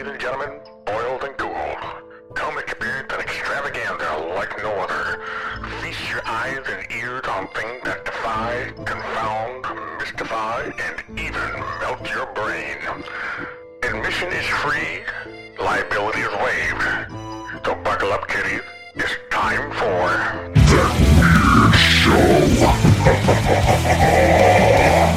Ladies and gentlemen, boiled and cooled, come experience an extravaganza like no other. Feast your eyes and ears on things that defy, confound, mystify, and even melt your brain. Admission is free, liability is waived. So buckle up, kiddies. It's time for The Weird Show.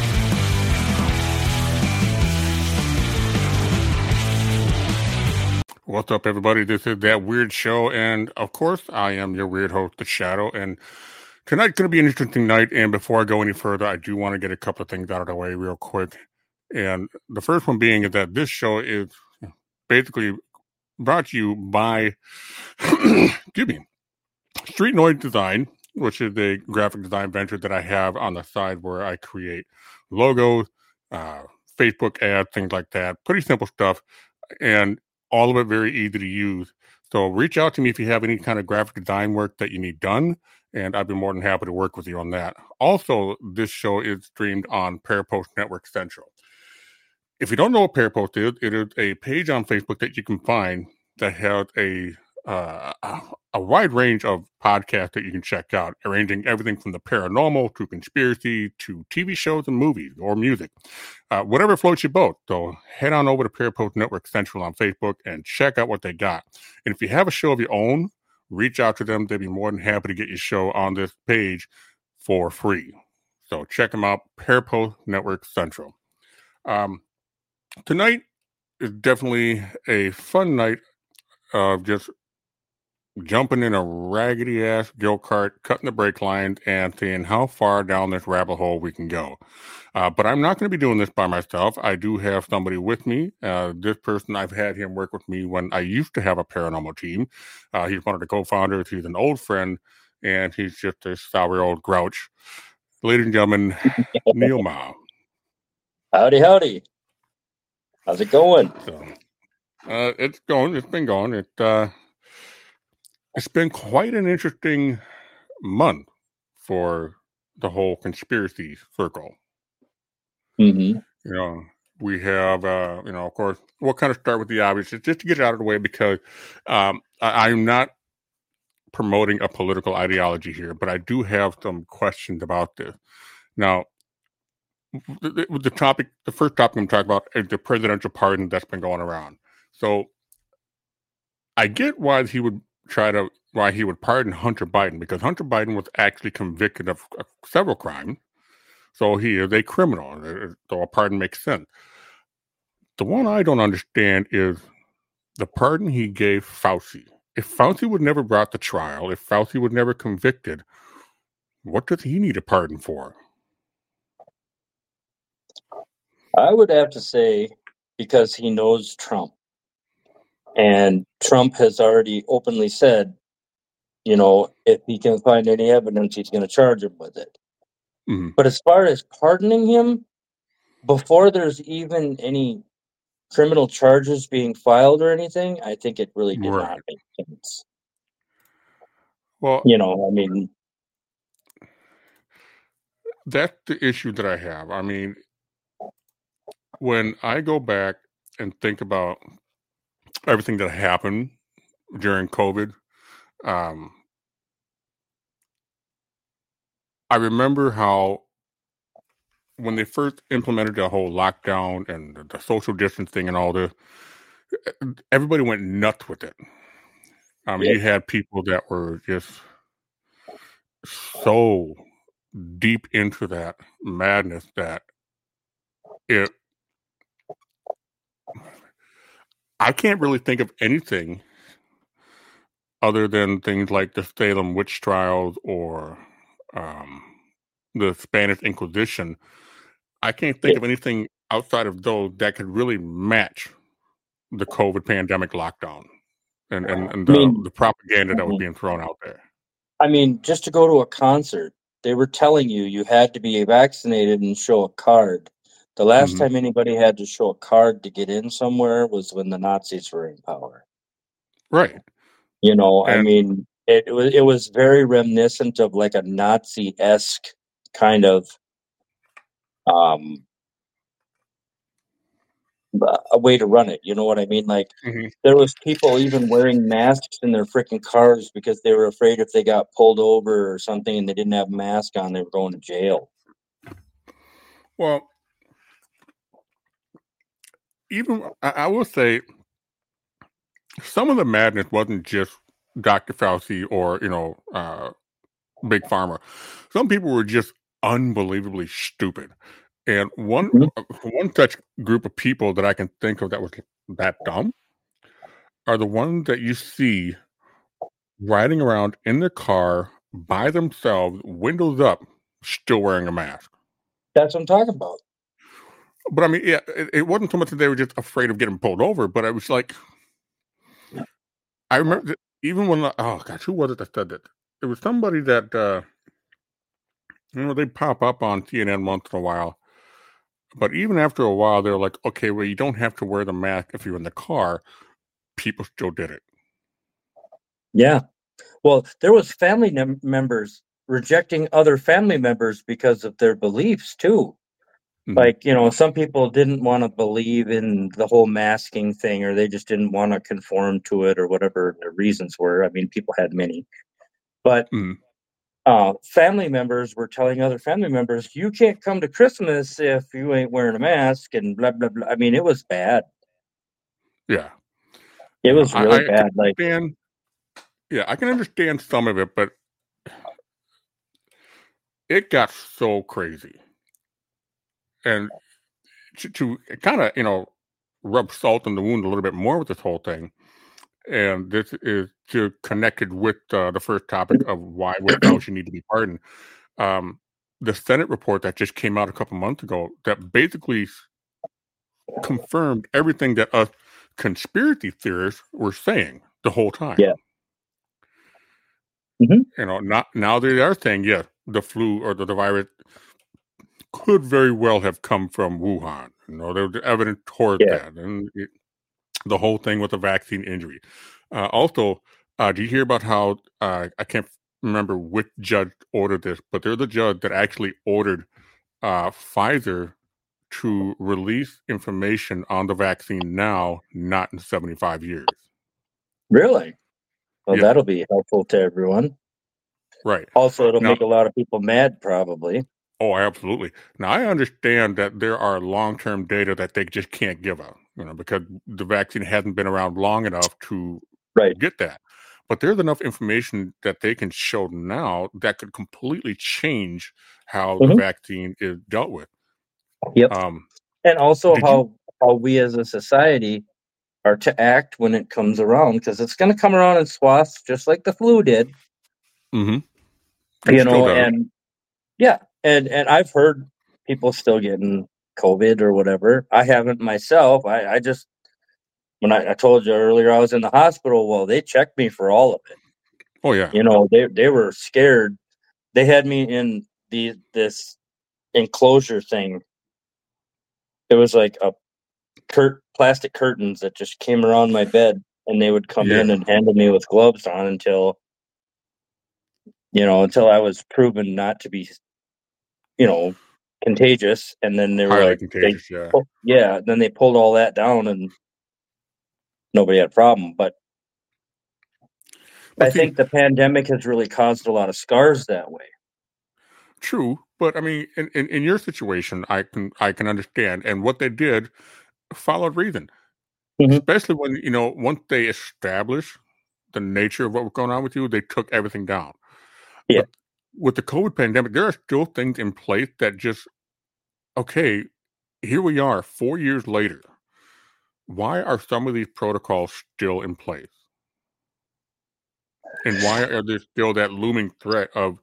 What's up, everybody? This is That Weird Show, and of course, I am your weird host, The Shadow, and tonight's going to be an interesting night, and before I go any further, I do want to get a couple of things out of the way real quick, and the first one being is that this show is basically brought to you by, excuse me, Street Noise Design, which is a graphic design venture that I have on the side where I create logos, Facebook ads, things like that, pretty simple stuff, and all of it very easy to use. So reach out to me if you have any kind of graphic design work that you need done, and I'd be more than happy to work with you on that. Also, this show is streamed on Parapost Network Central. If you don't know what Parapost is, it is a page on Facebook that you can find that has a wide range of podcasts that you can check out, ranging everything from the paranormal to conspiracy to TV shows and movies or music, whatever floats your boat. So head on over to Parapost Network Central on Facebook and check out what they got. And if you have a show of your own, reach out to them. They'd be more than happy to get your show on this page for free. So check them out, Parapost Network Central. Tonight is definitely a fun night of just jumping in a raggedy-ass go-kart, cutting the brake lines, and seeing how far down this rabbit hole we can go. But I'm not going to be doing this by myself. I do have somebody with me. This person, I've had him work with me when I used to have a paranormal team. He's one of the co-founders. He's an old friend, and he's just a sour old grouch. Ladies and gentlemen, Neil Mao. Howdy, howdy. How's it going? So, it's going. It's been going. It's been quite an interesting month for the whole conspiracy circle. Mm-hmm. You know, we have, of course, we'll kind of start with the obvious, just to get it out of the way, because I'm not promoting a political ideology here, but I do have some questions about this. Now, the first topic I'm talking about is the presidential pardon that's been going around. So I get why he would pardon Hunter Biden, because Hunter Biden was actually convicted of several crimes. So he is a criminal. So a pardon makes sense. The one I don't understand is the pardon he gave Fauci. If Fauci would never brought the trial, if Fauci was never convicted, what does he need a pardon for? I would have to say because he knows Trump. And Trump has already openly said, if he can find any evidence, he's going to charge him with it. Mm-hmm. But as far as pardoning him, before there's even any criminal charges being filed or anything, I think it really did not make sense. Well, that's the issue that I have. I mean, when I go back and think about everything that happened during COVID, I remember how when they first implemented the whole lockdown and the social distancing and all this, everybody went nuts with it. I mean, You had people that were just so deep into that madness that I can't really think of anything other than things like the Salem witch trials or the Spanish Inquisition. I can't think of anything outside of those that could really match the COVID pandemic lockdown and the propaganda that was being thrown out there. I mean, just to go to a concert, they were telling you had to be vaccinated and show a card. The last time anybody had to show a card to get in somewhere was when the Nazis were in power. Right. It was very reminiscent of like a Nazi-esque kind of a way to run it. You know what I mean? Like Mm-hmm. there was people even wearing masks in their freaking cars because they were afraid if they got pulled over or something and they didn't have a mask on, they were going to jail. Well, even I will say some of the madness wasn't just Dr. Fauci or Big Pharma. Some people were just unbelievably stupid, and one such group of people that I can think of that was that dumb are the ones that you see riding around in their car by themselves, windows up, still wearing a mask. That's what I'm talking about. But I mean, yeah, it wasn't so much that they were just afraid of getting pulled over, but I was like, I remember that even when, oh gosh, who was it that said that? It was somebody that, they pop up on CNN once in a while. But even after a while, they're like, okay, well, you don't have to wear the mask if you're in the car. People still did it. Yeah. Well, there was family members rejecting other family members because of their beliefs too. Mhm. Like, some people didn't want to believe in the whole masking thing, or they just didn't want to conform to it, or whatever the reasons were. I mean, people had many. But Mhm. family members were telling other family members, you can't come to Christmas if you ain't wearing a mask, and blah, blah, blah. I mean, it was bad. Yeah. It was really I bad. Like, I can understand some of it, but it got so crazy. And to kind of, rub salt in the wound a little bit more with this whole thing, and this is to connected with the first topic of why would Fauci need to be pardoned. The Senate report that just came out a couple months ago that basically confirmed everything that us conspiracy theorists were saying the whole time. Yeah. Now they are saying, yes, the flu or the virus could very well have come from Wuhan. There was evidence towards that, and the whole thing with the vaccine injury. Also, do you hear about how I can't remember which judge ordered this, but they're the judge that actually ordered Pfizer to release information on the vaccine now, not in 75 years. Really? Well, Yeah. that'll be helpful to everyone. Right. Also, it'll make a lot of people mad, probably. Oh, absolutely. Now, I understand that there are long-term data that they just can't give out, because the vaccine hasn't been around long enough to get that. But there's enough information that they can show now that could completely change how the vaccine is dealt with. Yep. And also how we as a society are to act when it comes around, because it's going to come around in swaths, just like the flu did. Mm-hmm. And yeah, and I've heard people still getting COVID or whatever. I haven't myself. I just, when I told you earlier I was in the hospital, well, they checked me for all of it. Oh yeah. They were scared. They had me in this enclosure thing. It was like a plastic curtains that just came around my bed, and they would come in and handle me with gloves on until I was proven not to be, contagious. And then they were highly like, contagious. then they pulled all that down and nobody had a problem. But I think the pandemic has really caused a lot of scars that way. True, but I mean, in your situation, I can understand, and what they did followed reason, especially when once they establish the nature of what was going on with you, they took everything down. Yeah. But with the COVID pandemic, there are still things in place that just okay. Here we are, 4 years later. Why are some of these protocols still in place? And why are there still that looming threat of,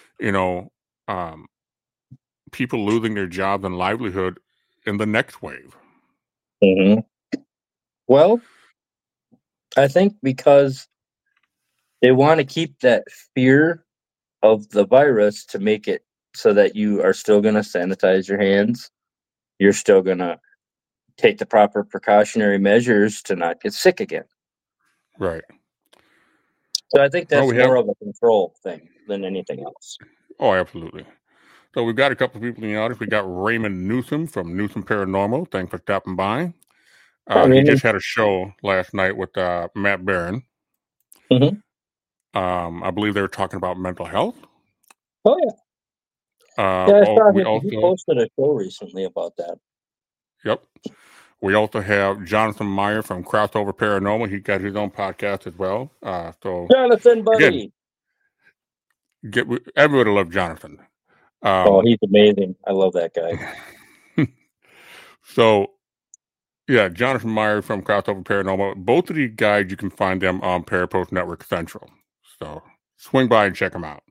people losing their jobs and livelihood in the next wave? Mm-hmm. Well, I think because they want to keep that fear of the virus to make it so that you are still going to sanitize your hands. You're still going to take the proper precautionary measures to not get sick again. Right. So I think that's more of a control thing than anything else. Oh, absolutely. So we've got a couple of people in the audience. We got Raymond Newsom from Newsom Paranormal. Thanks for stopping by. He just had a show last night with Matt Barron. Mm-hmm. I believe they were talking about mental health. Oh yeah. I saw he posted a show recently about that. Yep. We also have Jonathan Meyer from Crossover Paranormal. He got his own podcast as well. So Jonathan, buddy. Again, everybody loves Jonathan. He's amazing. I love that guy. So, yeah, Jonathan Meyer from Crossover Paranormal. Both of these guys, you can find them on Parapost Network Central. So swing by and check them out.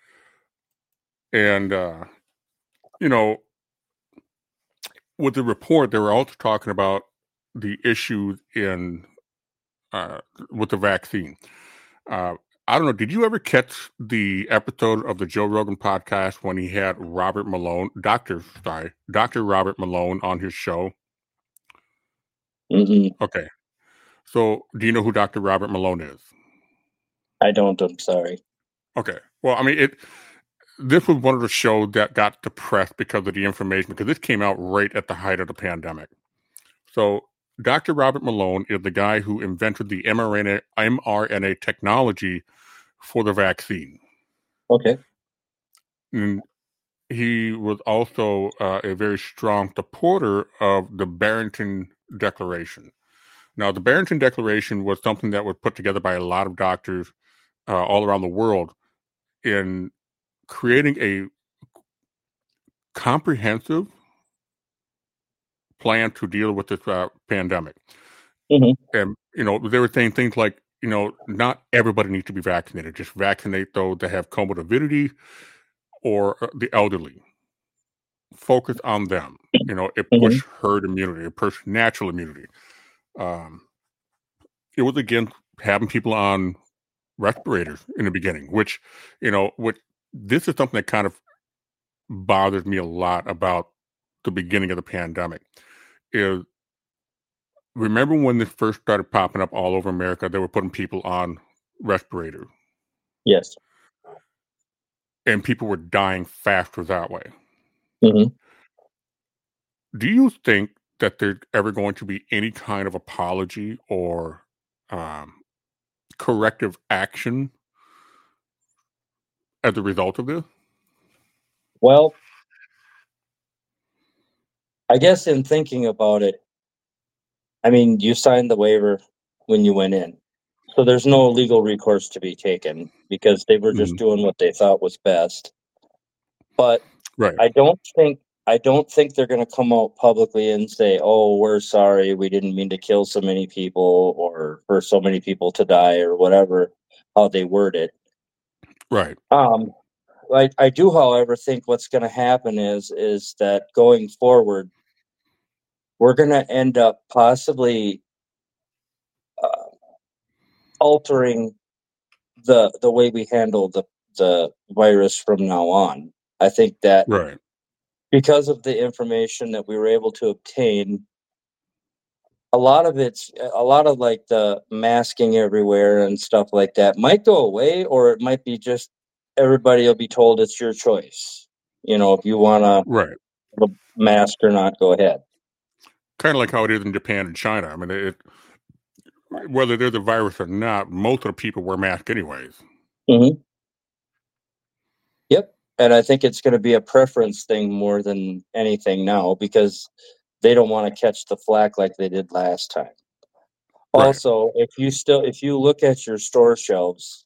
And, with the report, they were also talking about the issues with the vaccine. I don't know. Did you ever catch the episode of the Joe Rogan podcast when he had Dr. Robert Malone on his show? Mm-hmm. Okay. So, do you know who Dr. Robert Malone is? I don't. I'm sorry. Okay. Well, I mean, this was one of the shows that got depressed because of the information, because this came out right at the height of the pandemic. So, Dr. Robert Malone is the guy who invented the mRNA technology for the vaccine. Okay. And he was also a very strong supporter of the Barrington Declaration. Now, the Barrington Declaration was something that was put together by a lot of doctors all around the world in creating a comprehensive plan to deal with this pandemic. Mm-hmm. And, they were saying things like, not everybody needs to be vaccinated. Just vaccinate those that have comorbidity or the elderly. Focus on them. It pushed herd immunity, it pushed natural immunity. It was, again, having people on respirators in the beginning, which this is something that kind of bothers me a lot about the beginning of the pandemic. Is remember when this first started popping up all over America, they were putting people on respirators. Yes. And people were dying faster that way. Mm-hmm. Do you think that there's ever going to be any kind of apology or corrective action as a result of this? Well, I guess in thinking about it, I mean, you signed the waiver when you went in. So there's no legal recourse to be taken because they were just doing what they thought was best. But right. I don't think they're going to come out publicly and say, "Oh, we're sorry, we didn't mean to kill so many people or for so many people to die," or whatever how they word it. Right. I do, however, think what's going to happen is that going forward, we're going to end up possibly altering the way we handle the virus from now on. I think that right. because of the information that we were able to obtain, a lot of like the masking everywhere and stuff like that might go away, or it might be just everybody will be told it's your choice. If you want to mask or not, go ahead. Kind of like how it is in Japan and China. I mean, whether there's a virus or not, most of the people wear masks anyways. Mm-hmm. Yep. And I think it's going to be a preference thing more than anything now because they don't want to catch the flack like they did last time. Right. Also, if you look at your store shelves,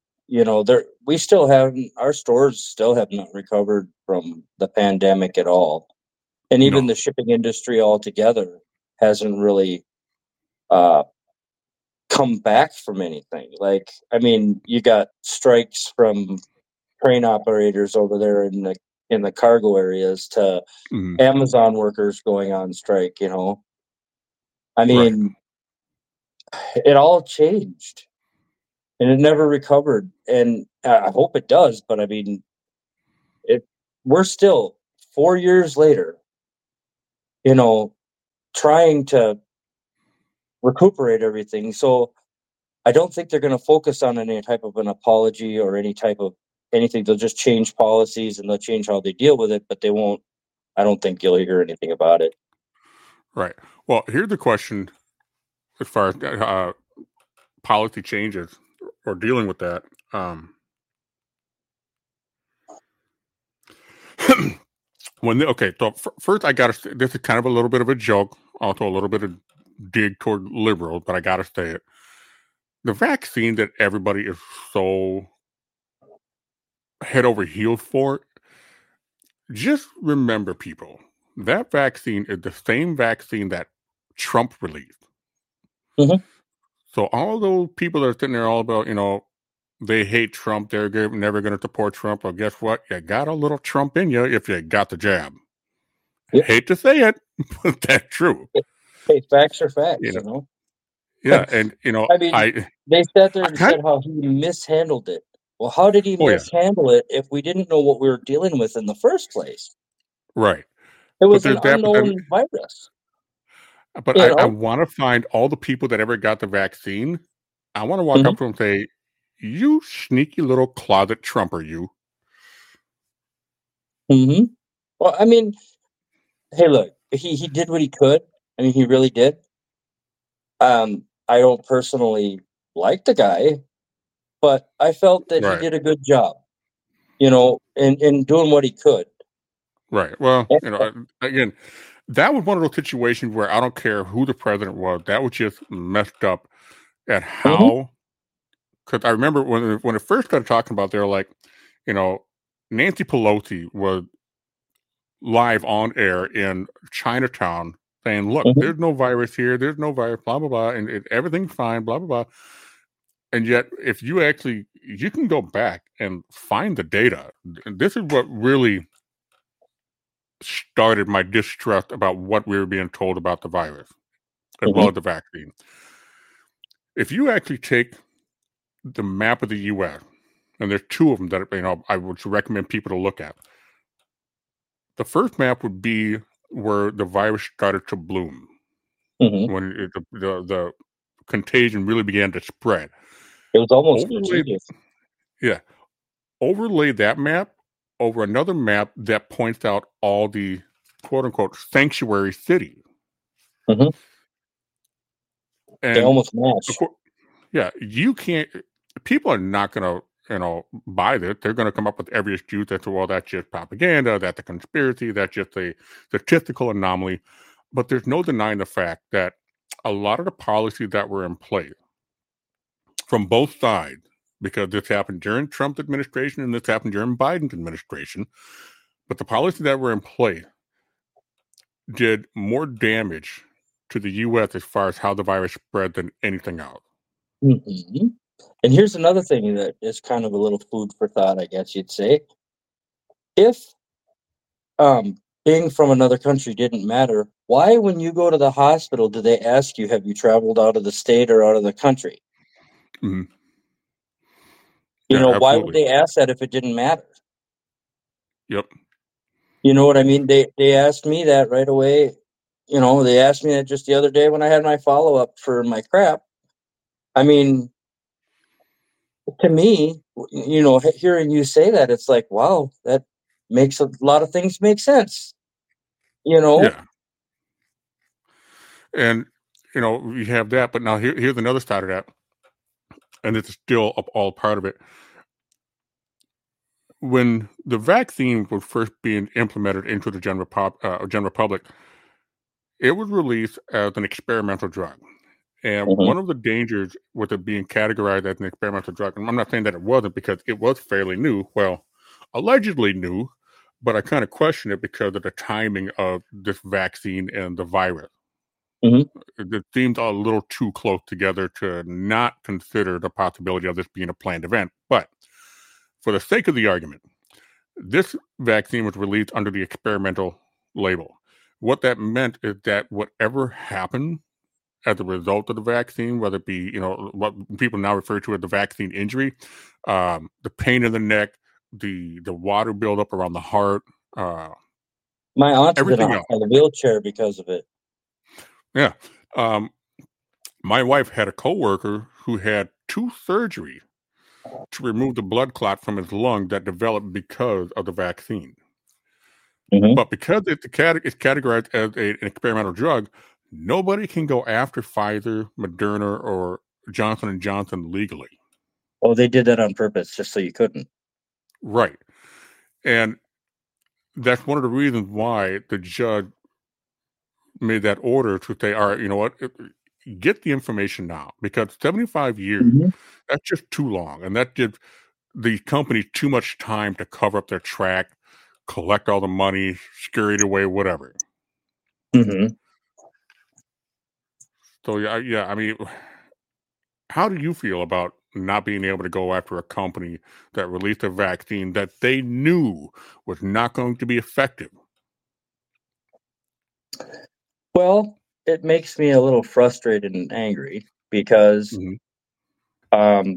our stores still have not recovered from the pandemic at all. And even the shipping industry altogether hasn't really come back from anything. Like, I mean, you got strikes from train operators over there in the cargo areas to Amazon workers going on strike, I mean, it all changed and it never recovered. And I hope it does, but I mean, we're still 4 years later, trying to recuperate everything. So I don't think they're going to focus on any type of an apology or any type of anything. They'll just change policies and they'll change how they deal with it, but they won't. I don't think you'll hear anything about it. Right. Well, here's the question as far as policy changes or dealing with that. So first I got to. This is kind of a little bit of a joke, also a little bit of dig toward liberals, but I got to say it. The vaccine that everybody is so head over heels for. Just remember, people, that vaccine is the same vaccine that Trump released. Mm-hmm. So all those people that are sitting there all about, they hate Trump, they're never going to support Trump. Well, guess what? You got a little Trump in you if you got the jab. Yep. Hate to say it, but that's true. Hey, facts are facts, Yeah, and, I mean, they sat there and said how he mishandled it. Well, how did he mishandle it if we didn't know what we were dealing with in the first place? Right. It was an unknown virus. But I want to find all the people that ever got the vaccine. I want to walk up to them and say, you sneaky little closet Trumper, you. Mm-hmm. Well, I mean, hey, look, he did what he could. I mean, he really did. I don't personally like the guy, but I felt that he did a good job, in doing what he could. Right. Well, again, that was one of those situations where I don't care who the president was. That was just messed up at how. Because I remember when it first started talking about, they were like, Nancy Pelosi was live on air in Chinatown saying, look, there's no virus here. There's no virus, blah, blah, blah. And everything's fine, blah, blah, blah. And yet, if you can go back and find the data. This is what really started my distrust about what we were being told about the virus, as well as the vaccine. If you actually take the map of the U.S., and there's two of them that I would recommend people to look at. The first map would be where the virus started to bloom, when the contagion really began to spread. It was almost contagious. Yeah. Overlay that map over another map that points out all the quote-unquote sanctuary cities. And they almost match. Yeah, you can't. People are not going to, buy this. They're going to come up with every excuse that, well, that's just propaganda, that's a conspiracy, that's just a statistical anomaly. But there's no denying the fact that a lot of the policies that were in place from both sides, because this happened during Trump's administration and this happened during Biden's administration, but the policies that were in place did more damage to the U.S. as far as how the virus spread than anything else. And here's another thing that is kind of a little food for thought, I guess you'd say. If being from another country didn't matter, why, when you go to the hospital, do they ask you, have you traveled out of the state or out of the country? Why would they ask that if it didn't matter? Yep. You know what I mean? They asked me that right away. They asked me that just the other day when I had my follow-up for my crap. I mean, to me, hearing you say that, it's like, wow, that makes a lot of things make sense. Yeah. And, we have that, but now here's another side of that. And it's still all part of it. When the vaccine was first being implemented into the general public, it was released as an experimental drug. And one of the dangers with it being categorized as an experimental drug, and I'm not saying that it wasn't because it was fairly new, well, allegedly new, but I kind of question it because of the timing of this vaccine and the virus. It seemed a little too close together to not consider the possibility of this being a planned event. But for the sake of the argument, this vaccine was released under the experimental label. What that meant is that whatever happened as a result of the vaccine, whether it be, what people now refer to as the vaccine injury, the pain in the neck, the water buildup around the heart. My aunt's been on a wheelchair because of it. Yeah. My wife had a coworker who had 2 surgeries to remove the blood clot from his lung that developed because of the vaccine. But because it's categorized as an experimental drug, nobody can go after Pfizer, Moderna, or Johnson & Johnson legally. Oh, they did that on purpose just so you couldn't. Right. And that's one of the reasons why the judge made that order to say, all right, you know what, get the information now, because 75 years, that's just too long. And that gives the company too much time to cover up their track, collect all the money, scurry it away, whatever. Mm-hmm. So, yeah, I mean, how do you feel about not being able to go after a company that released a vaccine that they knew was not going to be effective? Well, it makes me a little frustrated and angry because I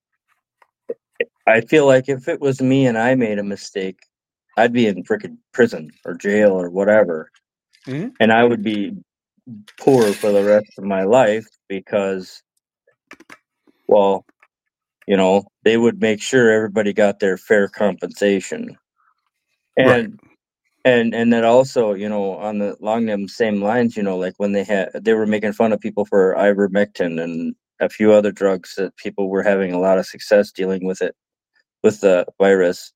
feel like if it was me and I made a mistake, I'd be in frickin' prison or jail or whatever. And I would be poor for the rest of my life because, well, you know, they would make sure everybody got their fair compensation. And and that also, you know, along them same lines, you know, like when they were making fun of people for ivermectin and a few other drugs that people were having a lot of success dealing with the virus.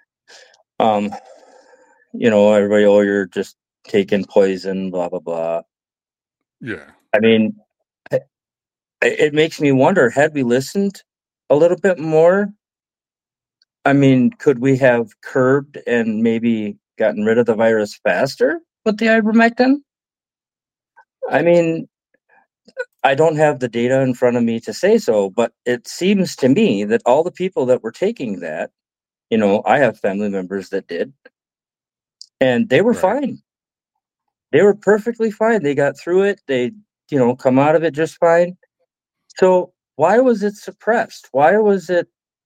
You know, everybody, oh, you're just taking poison, blah blah blah. Yeah. I mean, it makes me wonder, had we listened a little bit more, I mean, could we have curbed and maybe gotten rid of the virus faster with the ivermectin? I mean, I don't have the data in front of me to say so, but it seems to me that all the people that were taking that, you know, I have family members that did, and they were fine. They were perfectly fine. They got through it. They, you know, come out of it just fine. So why was it suppressed? Why was it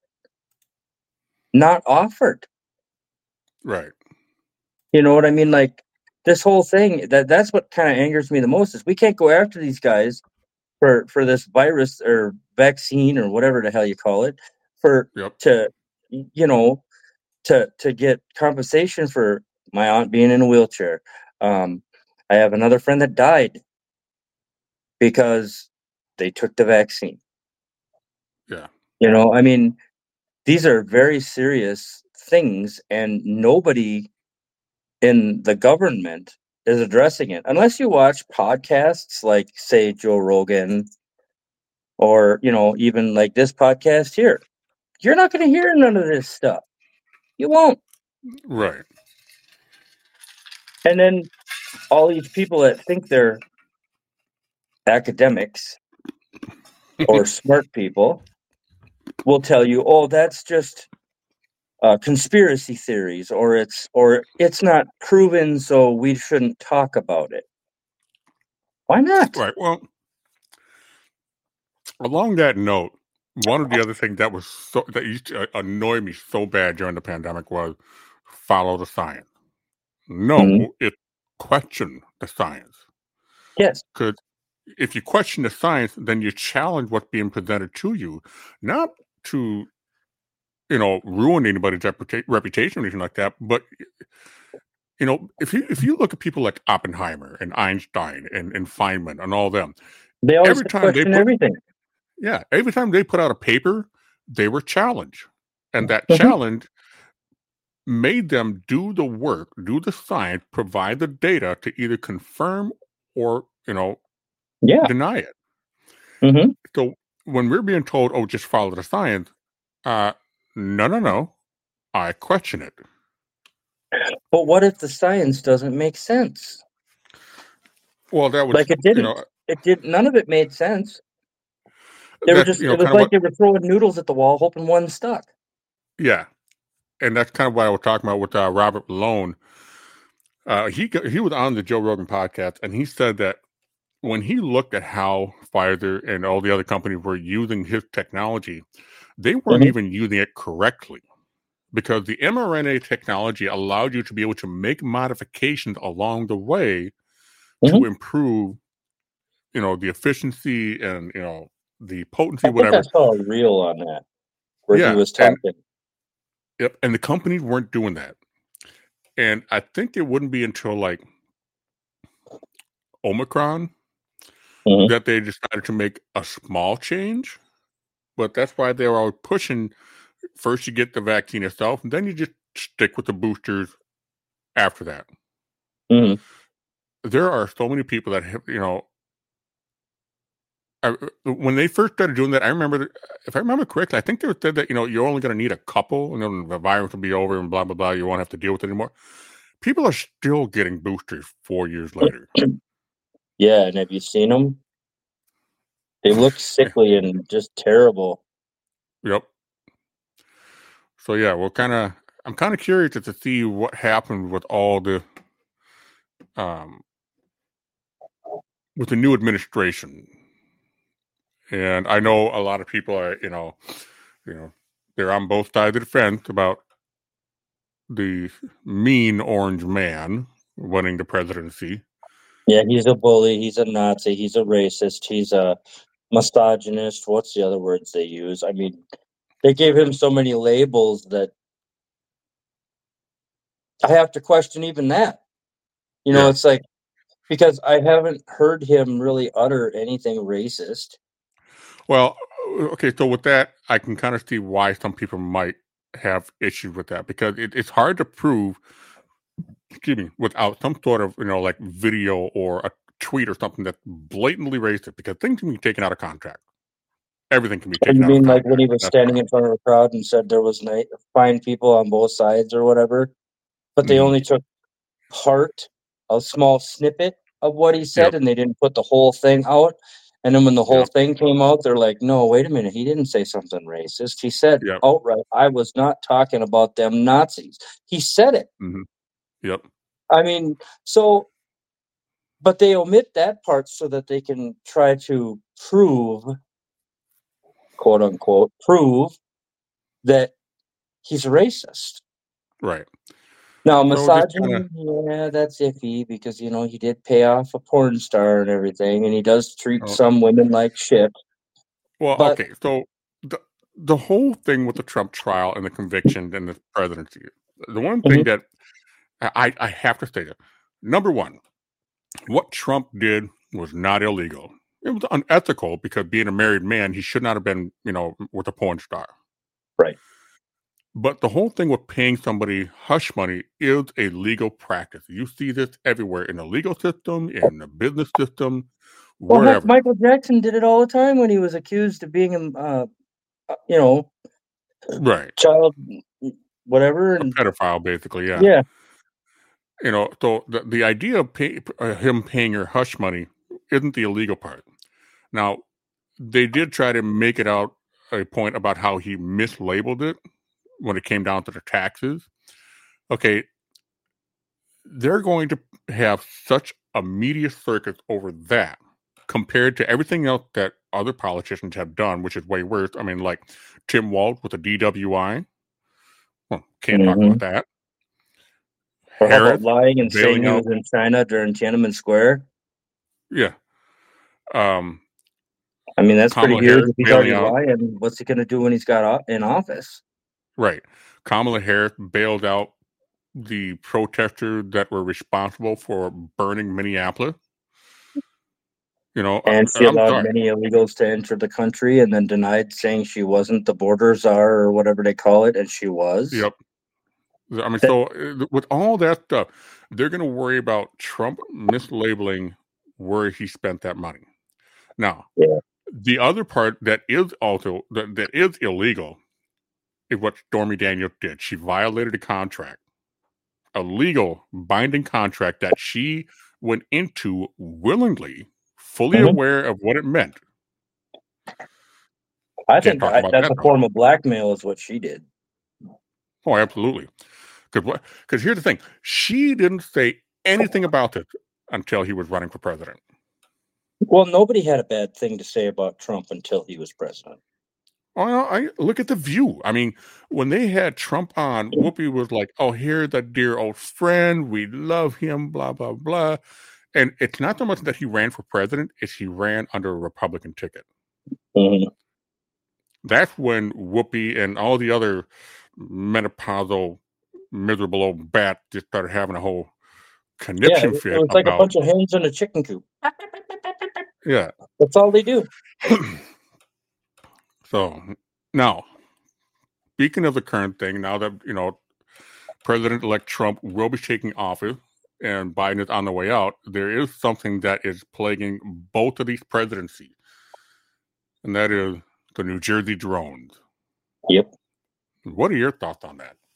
not offered? Right. You know what I mean? Like this whole thing, that's what kind of angers me the most is we can't go after these guys for this virus or vaccine or whatever the hell you call it to you know to get compensation for my aunt being in a wheelchair. I have another friend that died because they took the vaccine. Yeah. You know, I mean, these are very serious things, and nobody in the government is addressing it unless you watch podcasts like, say, Joe Rogan or, you know, even like this podcast here. You're not going to hear none of this stuff. You won't. Right. And then all these people that think they're academics or smart people will tell you, "Oh, that's just conspiracy theories, or it's not proven, so we shouldn't talk about it." Why not? Right. Well, along that note, one of the other things that used to annoy me so bad during the pandemic was follow the science. No, it question the science. Yes. Because if you question the science, then you challenge what's being presented to you, not to, you know, ruin anybody's reputation or anything like that. But, you know, if you look at people like Oppenheimer and Einstein and Feynman and all them, they always question everything. Yeah, every time they put out a paper, they were challenged. And that challenge made them do the work, do the science, provide the data to either confirm or, you know, deny it. So when we're being told, oh, just follow the science, no, I question it. But what if the science doesn't make sense? Well, that was like it didn't. You know, it did. None of it made sense. They were just. It was like they were throwing noodles at the wall, hoping one stuck. Yeah, and that's kind of what I was talking about with Robert Malone. He was on the Joe Rogan podcast, and he said that when he looked at how Pfizer and all the other companies were using his technology, they weren't even using it correctly, because the mRNA technology allowed you to be able to make modifications along the way to improve, you know, the efficiency and, you know, the potency, whatever. I saw a reel on that where he was talking. And the companies weren't doing that. And I think it wouldn't be until like Omicron that they decided to make a small change. But that's why they were always pushing. First, you get the vaccine itself, and then you just stick with the boosters after that. Mhm. There are so many people that have, when they first started doing that, I remember, if I remember correctly, I think they said that, you're only going to need a couple, and then the virus will be over and blah, blah, blah. You won't have to deal with it anymore. People are still getting boosters 4 years later. Yeah, and have you seen them? They look sickly and just terrible. Yep. So yeah, I'm kind of curious to see what happened with all the, with the new administration. And I know a lot of people are, they're on both sides of the fence about the mean orange man winning the presidency. Yeah, he's a bully. He's a Nazi. He's a racist. He's a misogynist. What's the other words they use? I mean, they gave him so many labels that I have to question even that. Yeah. It's like, because I haven't heard him really utter anything racist. Well, okay, so with that, I can kind of see why some people might have issues with that, because it's hard to prove, without some sort of, like video or a tweet or something that's blatantly racist, because things can be taken out of context. Everything can be taken You out of mean like context. when he was standing in front of a crowd and said there was fine people on both sides or whatever, but they only took a small snippet of what he said, Yep. and they didn't put the whole thing out. And then when the whole Yep. thing came out, they're like, no, wait a minute. He didn't say something racist. He said Yep. outright, I was not talking about them Nazis. He said it. Mm-hmm. Yep. I mean, but they omit that part so that they can try to prove, quote unquote, that he's a racist. Right. Now, misogyny, yeah, that's iffy because, he did pay off a porn star and everything, and he does treat some women like shit. Well, okay, so the whole thing with the Trump trial and the conviction and the presidency, the one thing that I have to say, number one, what Trump did was not illegal. It was unethical because being a married man, he should not have been, with a porn star. Right. But the whole thing with paying somebody hush money is a legal practice. You see this everywhere in the legal system, in the business system, wherever. Well, Michael Jackson did it all the time when he was accused of being, right, child, whatever, and a pedophile, basically. Yeah. Yeah. So the idea of him paying her hush money isn't the illegal part. Now, they did try to make it out a point about how he mislabeled it when it came down to the taxes. Okay, they're going to have such a media circus over that compared to everything else that other politicians have done, which is way worse. I mean, like Tim Walz with the DWI. Well, can't talk about that. Or how about lying and saying he was in China during Tiananmen Square? Yeah. I mean, that's Kamala pretty huge. Harris If he's already lying, what's he going to do when he's got in office? Right. Kamala Harris bailed out the protesters that were responsible for burning Minneapolis. And she allowed many illegals to enter the country and then denied, saying she wasn't the border czar or whatever they call it, and she was. Yep. I mean, so with all that stuff, they're going to worry about Trump mislabeling where he spent that money. Now, the other part that is also that is illegal is what Stormy Daniels did. She violated a contract, a legal binding contract that she went into willingly, fully aware of what it meant. I think that's a form of blackmail is what she did. Oh, absolutely. Because here's the thing. She didn't say anything about it until he was running for president. Well, nobody had a bad thing to say about Trump until he was president. Oh, I look at The View. I mean, when they had Trump on, Whoopi was like, oh, here's a dear old friend. We love him, blah, blah, blah. And it's not so much that he ran for president, it's he ran under a Republican ticket. Mm-hmm. That's when Whoopi and all the other menopausal, miserable old bat just started having a whole conniption fit. It was like a bunch of hens in a chicken coop. Yeah. That's all they do. So now, speaking of the current thing, now that President-elect Trump will be taking office and Biden is on the way out, there is something that is plaguing both of these presidencies, and that is the New Jersey drones. Yep. What are your thoughts on that?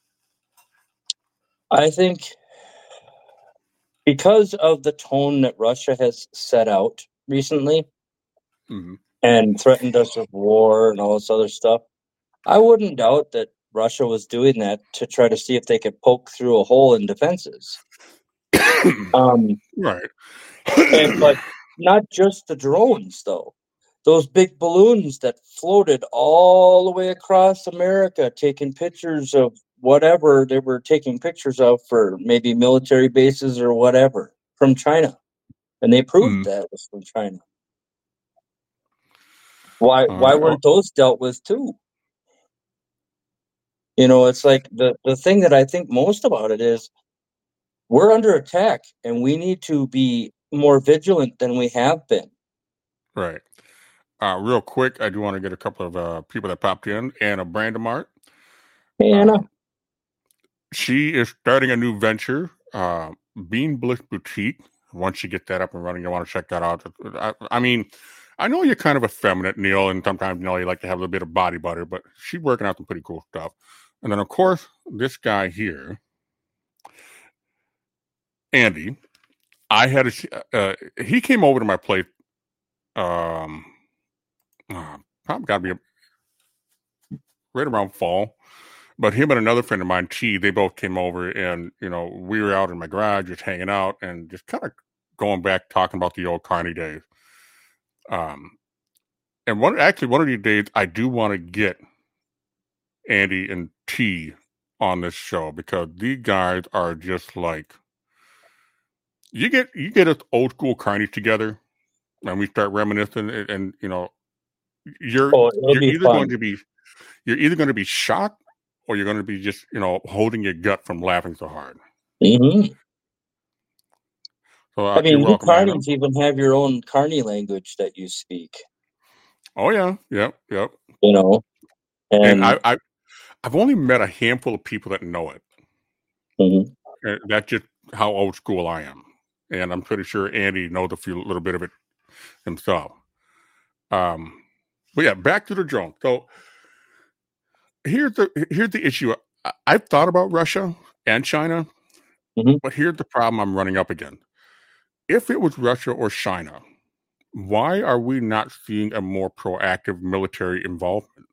I think because of the tone that Russia has set out recently and threatened us with war and all this other stuff, I wouldn't doubt that Russia was doing that to try to see if they could poke through a hole in defenses. Right. But not just the drones, though. Those big balloons that floated all the way across America, taking pictures of whatever they were taking pictures of for maybe military bases or whatever from China. And they proved that it was from China. Why weren't those dealt with too? It's like the thing that I think most about it is we're under attack and we need to be more vigilant than we have been. Right. Real quick, I do want to get a couple of people that popped in. Anna Brandemart. Hey, Anna. She is starting a new venture, Bean Bliss Boutique. Once you get that up and running, I want to check that out. I mean, I know you're kind of effeminate, Neil, and sometimes, you like to have a little bit of body butter, but she's working out some pretty cool stuff. And then, of course, this guy here, Andy, he came over to my place, probably got to be right around fall. But him and another friend of mine, T, they both came over and, we were out in my garage just hanging out and just kind of going back, talking about the old Carney days. And one of these days, I do want to get Andy and T on this show because these guys are just like, you get us old school Carneys together and we start reminiscing and you're either going to be shocked or you're going to be just, holding your gut from laughing so hard. Mm-hmm. So, I mean, you Carneys even have your own Carney language that you speak. Oh, yeah. Yep. And I've only met a handful of people that know it. Mm-hmm. That's just how old school I am. And I'm pretty sure Andy knows a little bit of it himself. But yeah, back to the drone. So here's the issue. I've thought about Russia and China, but here's the problem I'm running up against. If it was Russia or China, why are we not seeing a more proactive military involvement?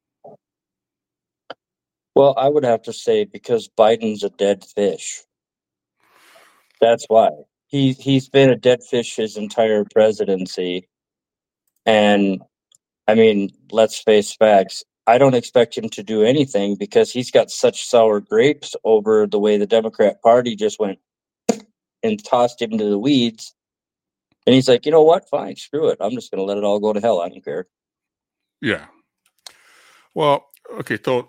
Well, I would have to say because Biden's a dead fish. That's why. He's been a dead fish his entire presidency. And, I mean, let's face facts. I don't expect him to do anything because he's got such sour grapes over the way the Democrat Party just went and tossed him to the weeds. And he's like, you know what? Fine, screw it. I'm just going to let it all go to hell. I don't care. Yeah. Well, okay, so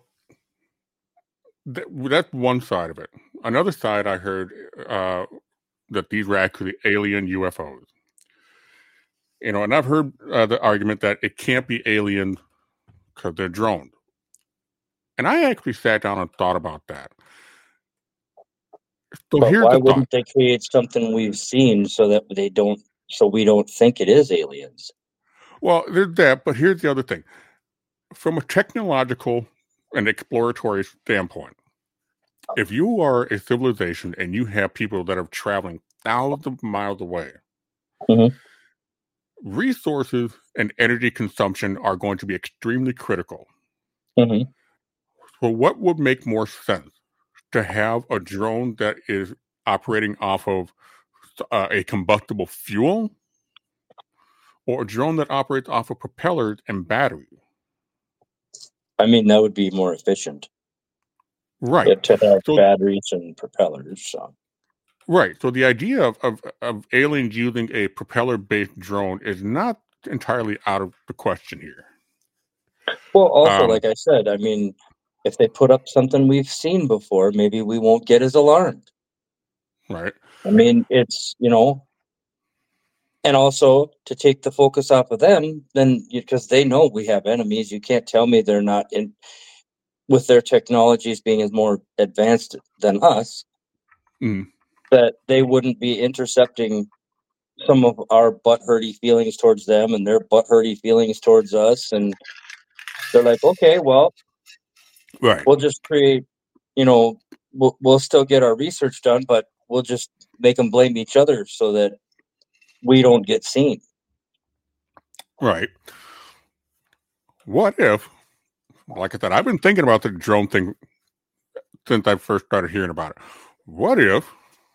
that's one side of it. Another side, I heard that these were actually alien UFOs. And I've heard the argument that it can't be alien because they're drones. And I actually sat down and thought about that. So but why wouldn't they create something we've seen so that we don't think it is aliens? Well, there's that, but here's the other thing. From a technological and exploratory standpoint, if you are a civilization and you have people that are traveling thousands of miles away, resources and energy consumption are going to be extremely critical. So what would make more sense? To have a drone that is operating off of a combustible fuel or a drone that operates off of propellers and batteries? I mean, that would be more efficient. Right. To have batteries and propellers. So. Right. So the idea of aliens using a propeller-based drone is not entirely out of the question here. Well, also, like I said, I mean, if they put up something we've seen before, maybe we won't get as alarmed. Right. I mean, it's, And also to take the focus off of them, then because they know we have enemies, you can't tell me they're not in with their technologies being as more advanced than us, that they wouldn't be intercepting some of our butt-hurty feelings towards them and their butt-hurty feelings towards us. And they're like, okay, well, Right. we'll just create, we'll still get our research done, but we'll just make them blame each other so that we don't get seen. Right. What if, like I said, I've been thinking about the drone thing since I first started hearing about it. What if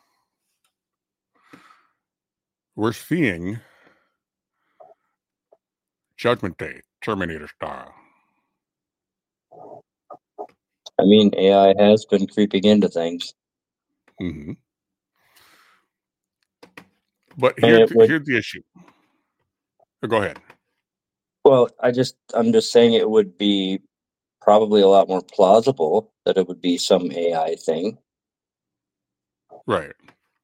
we're seeing Judgment Day, Terminator style? I mean, AI has been creeping into things. Mm-hmm. But here's the issue. Go ahead. Well, I'm just saying it would be probably a lot more plausible that it would be some AI thing. Right.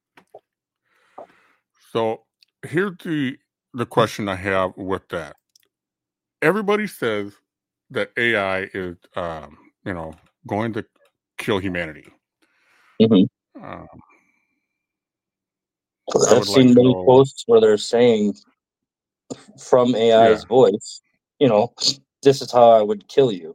So here's the question I have with that. Everybody says that AI is, going to kill humanity. Mm-hmm. I've seen many posts where they're saying from AI's voice, this is how I would kill you.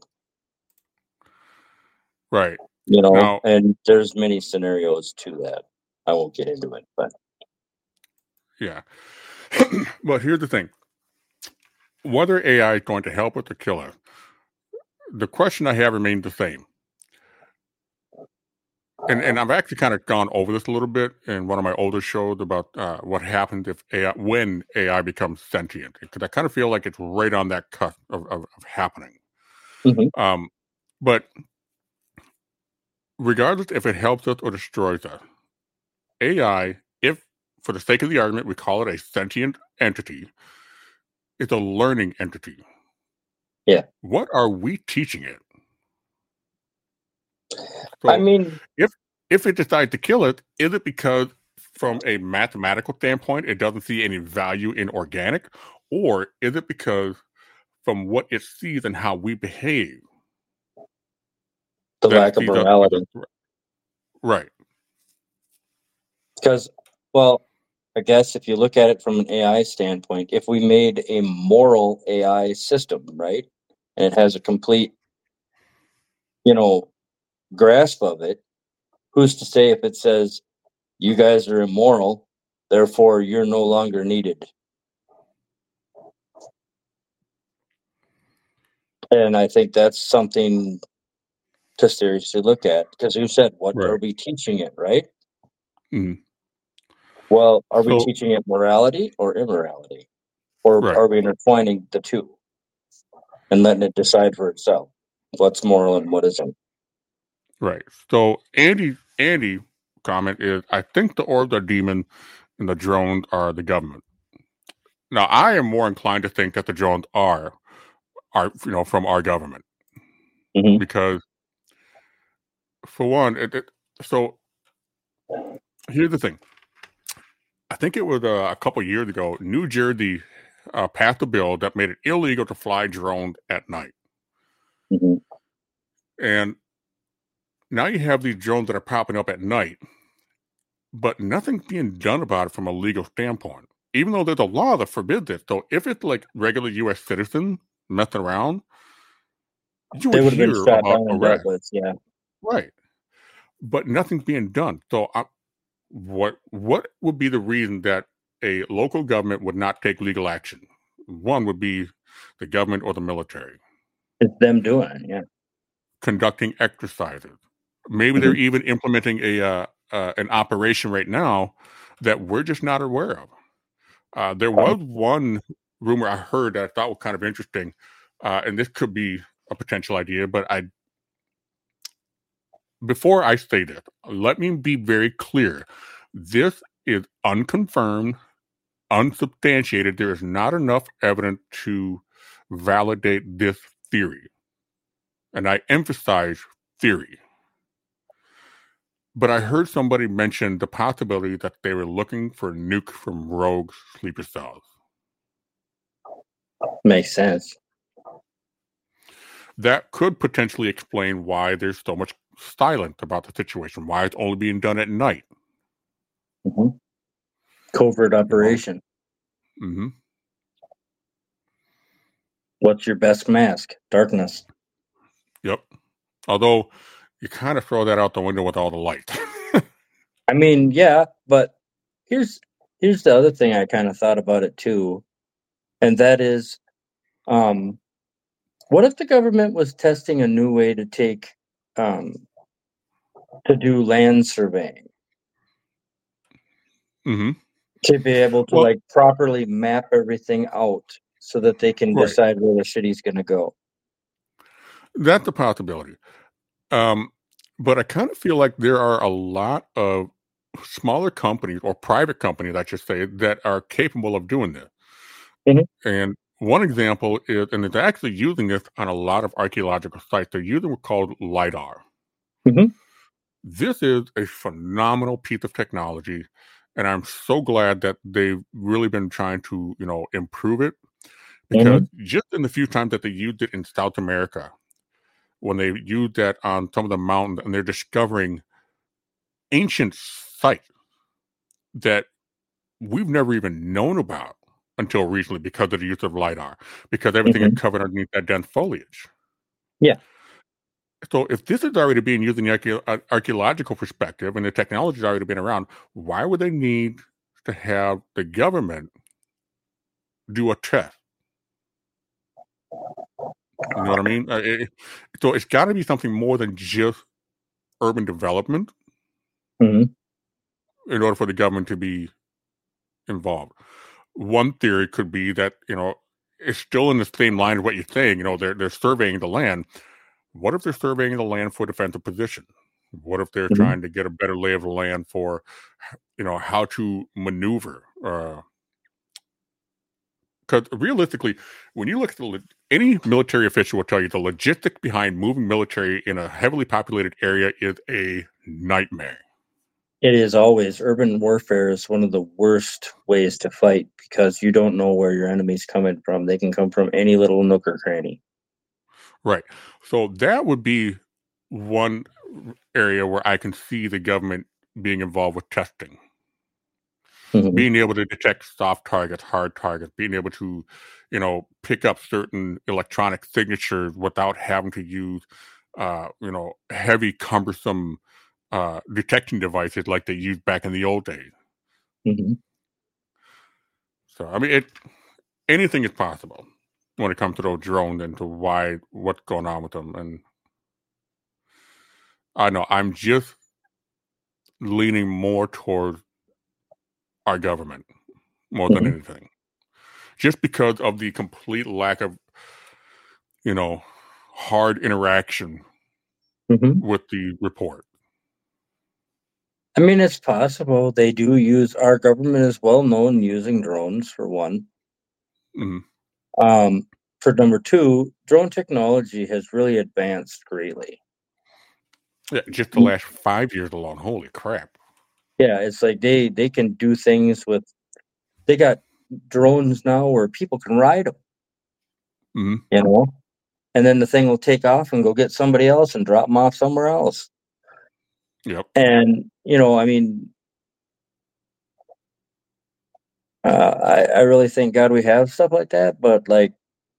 Right. Now, and there's many scenarios to that. I won't get into it, but yeah. But here's the thing. Whether AI is going to help us or kill us, the question I have remained the same. And I've actually kind of gone over this a little bit in one of my older shows about what happens when AI becomes sentient, because I kind of feel like it's right on that cusp of happening. Mm-hmm. But regardless if it helps us or destroys us, AI, if for the sake of the argument we call it a sentient entity, it's a learning entity. Yeah. What are we teaching it? So I mean, if it decides to kill it, is it because from a mathematical standpoint, it doesn't see any value in organic, or is it because from what it sees and how we behave, the lack of morality? Right. Because, well, I guess if you look at it from an AI standpoint, if we made a moral AI system, right, and it has a complete, grasp of it, who's to say if it says, you guys are immoral, therefore you're no longer needed? And I think that's something to seriously look at, because you said, what are we teaching it, right? Mm-hmm. Well, are we teaching it morality or immorality? Or are we intertwining the two and letting it decide for itself what's moral and what isn't? Right. So Andy comment is, I think the orbs are demon and the drones are the government. Now, I am more inclined to think that the drones are from our government. Mm-hmm. Because for one, so here's the thing. I think it was a couple years ago, New Jersey passed a bill that made it illegal to fly drones at night. Mm-hmm. And now you have these drones that are popping up at night, but nothing's being done about it from a legal standpoint, even though there's a law that forbids it. So if it's like regular U.S. citizens messing around, they would have been shot down and dealt with, yeah. Right. But nothing's being done. So what would be the reason that a local government would not take legal action? One would be the government or the military. It's them doing it, yeah. Conducting exercises. Maybe they're even implementing an operation right now that we're just not aware of. There was one rumor I heard that I thought was kind of interesting, and this could be a potential idea, but before I say this, let me be very clear. This is unconfirmed, unsubstantiated. There is not enough evidence to validate this theory. And I emphasize theory. But I heard somebody mention the possibility that they were looking for a nuke from rogue sleeper cells. Makes sense. That could potentially explain why there's so much silence about the situation, why it's only being done at night. Mm-hmm. Covert operation. Mm-hmm. What's your best mask? Darkness. Yep. Although you kind of throw that out the window with all the light. I mean, yeah, but here's the other thing I kind of thought about it too, and that is, what if the government was testing a new way to do land surveying? Mm-hmm. To be able to like properly map everything out so that they can decide where the city's going to go. That's a possibility. But I kind of feel like there are a lot of smaller companies or private companies, I should say, that are capable of doing this. Mm-hmm. And one example is, and they're actually using this on a lot of archaeological sites, they're using what's called LiDAR. Mm-hmm. This is a phenomenal piece of technology, and I'm so glad that they've really been trying to, improve it, because just in the few times that they used it in South America, when they used that on some of the mountains, and they're discovering ancient sites that we've never even known about until recently because of the use of LiDAR, because everything is covered underneath that dense foliage. Yeah. So if this is already being used in the archaeological perspective and the technology has already been around, why would they need to have the government do a test? You know what I mean? So it's got to be something more than just urban development in order for the government to be involved. One theory could be that, it's still in the same line of what you're saying. They're surveying the land. What if they're surveying the land for defensive position? What if they're trying to get a better lay of the land for, how to maneuver? Because realistically, when you look at any military official will tell you the logistics behind moving military in a heavily populated area is a nightmare. It is always. Urban warfare is one of the worst ways to fight because you don't know where your enemy's coming from. They can come from any little nook or cranny. Right. So that would be one area where I can see the government being involved with testing. Being able to detect soft targets, hard targets, being able to, pick up certain electronic signatures without having to use, heavy, cumbersome detection devices like they used back in the old days. So, I mean, anything is possible when it comes to those drones and to what's going on with them. And I know I'm just leaning more towards our government more than anything, just because of the complete lack of, hard interaction with the report. I mean, it's possible. They do use, our government is well known using drones, for one. For number two, drone technology has really advanced greatly. Yeah, just the last 5 years alone. Holy crap. Yeah, it's like they can do things with, they got drones now where people can ride them. And then the thing will take off and go get somebody else and drop them off somewhere else. Yep. And, I mean, I really thank God we have stuff like that, but like,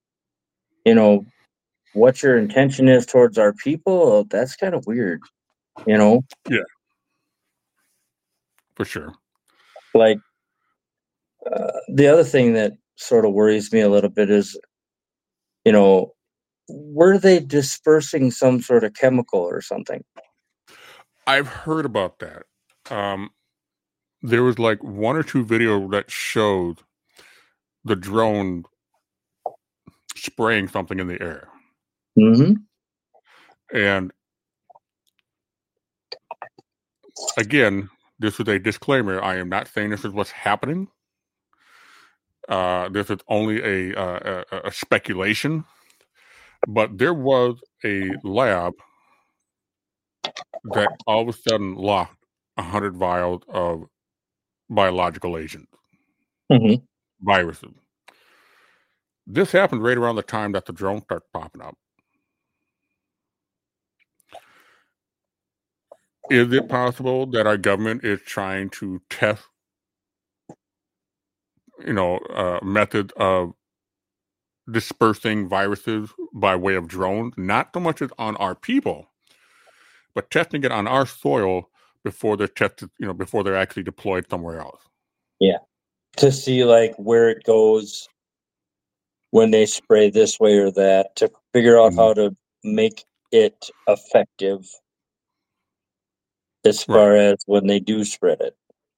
what your intention is towards our people, that's kind of weird, Yeah. For sure. Like, the other thing that sort of worries me a little bit is, were they dispersing some sort of chemical or something? I've heard about that. There was like one or two videos that showed the drone spraying something in the air. And again, this is a disclaimer. I am not saying this is what's happening. This is only a speculation. But there was a lab that all of a sudden locked 100 vials of biological agents, viruses. This happened right around the time that the drones start popping up. Is it possible that our government is trying to test, method of dispersing viruses by way of drones, not so much as on our people, but testing it on our soil before they're tested, before they're actually deployed somewhere else? Yeah. To see like where it goes when they spray this way or that, to figure out how to make it effective as far as when they do spread it.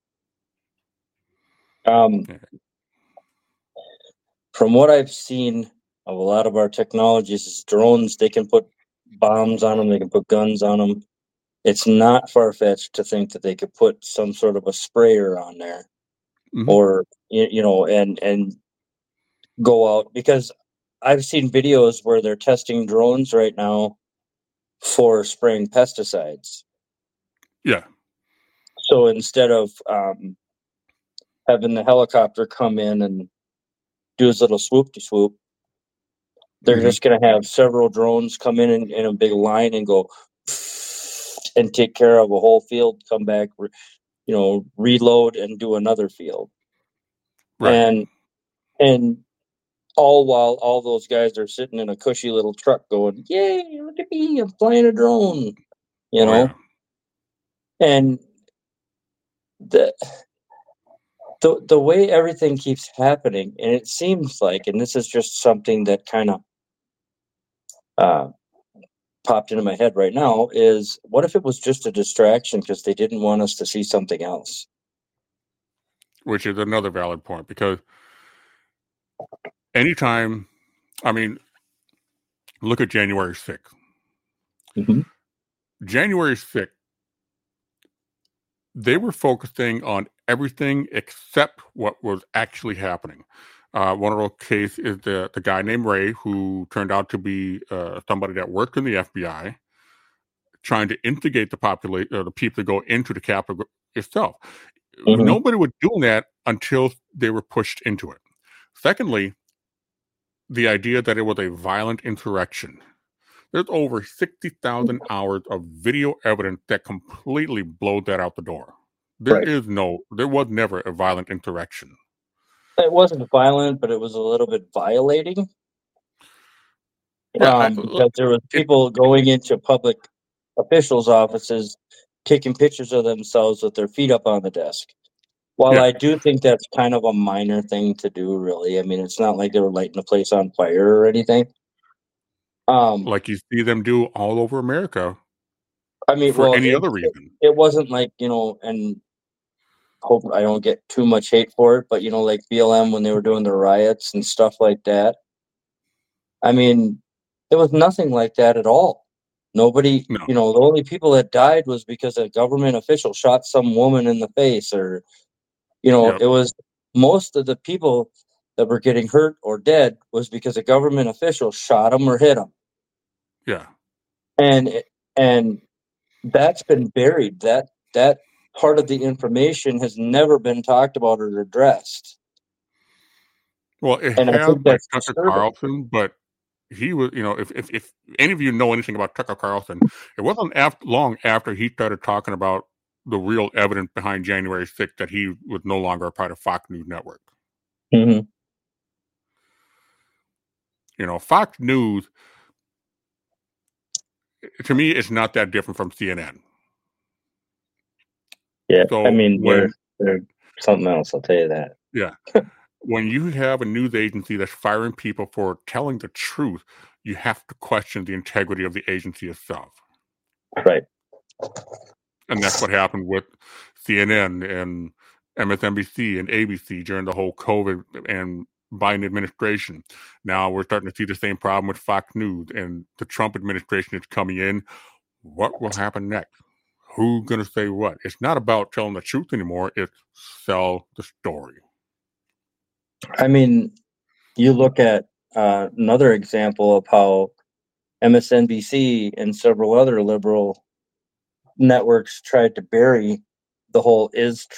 From what I've seen of a lot of our technologies, is drones, they can put bombs on them, they can put guns on them. It's not far-fetched to think that they could put some sort of a sprayer on there, or and go out, because I've seen videos where they're testing drones right now for spraying pesticides. Yeah. So instead of having the helicopter come in and do his little swoop-de-swoop, they're just going to have several drones come in a big line and go and take care of a whole field, come back, reload and do another field. Right. And all while all those guys are sitting in a cushy little truck going, yay, look at me, I'm flying a drone, Yeah. And the way everything keeps happening, and it seems like, and this is just something that kind of popped into my head right now, is what if it was just a distraction because they didn't want us to see something else? Which is another valid point, because anytime, look at January 6th. January 6th, they were focusing on everything except what was actually happening. One of those cases is the guy named Ray, who turned out to be somebody that worked in the FBI, trying to instigate the people to go into the Capitol itself. Nobody was doing that until they were pushed into it. Secondly, the idea that it was a violent insurrection. There's over 60,000 hours of video evidence that completely blows that out the door. There was never a violent insurrection. It wasn't violent, but it was a little bit violating. Because there was people going into public officials' offices, taking pictures of themselves with their feet up on the desk. While I do think that's kind of a minor thing to do, really. I mean, it's not like they were lighting the place on fire or anything. Like you see them do all over America. For any other reason. It wasn't like, and hope I don't get too much hate for it, but like BLM when they were doing the riots and stuff like that. I mean, it was nothing like that at all. Nobody, the only people that died was because a government official shot some woman in the face, or, it was most of the people that were getting hurt or dead was because a government official shot them or hit them. Yeah. And that's been buried. That part of the information has never been talked about or addressed. Well, it has by Tucker Carlson, but he was, if any of you know anything about Tucker Carlson, it wasn't long after he started talking about the real evidence behind January 6th that he was no longer a part of Fox News Network. Fox News, to me, it's not that different from CNN. Yeah, so they're something else, I'll tell you that. Yeah. When you have a news agency that's firing people for telling the truth, you have to question the integrity of the agency itself. Right. And that's what happened with CNN and MSNBC and ABC during the whole COVID and Biden administration. Now we're starting to see the same problem with Fox News, and the Trump administration is coming in. What will happen next? Who's going to say what? It's not about telling the truth anymore. It's sell the story. I mean, you look at another example of how MSNBC and several other liberal networks tried to bury the whole is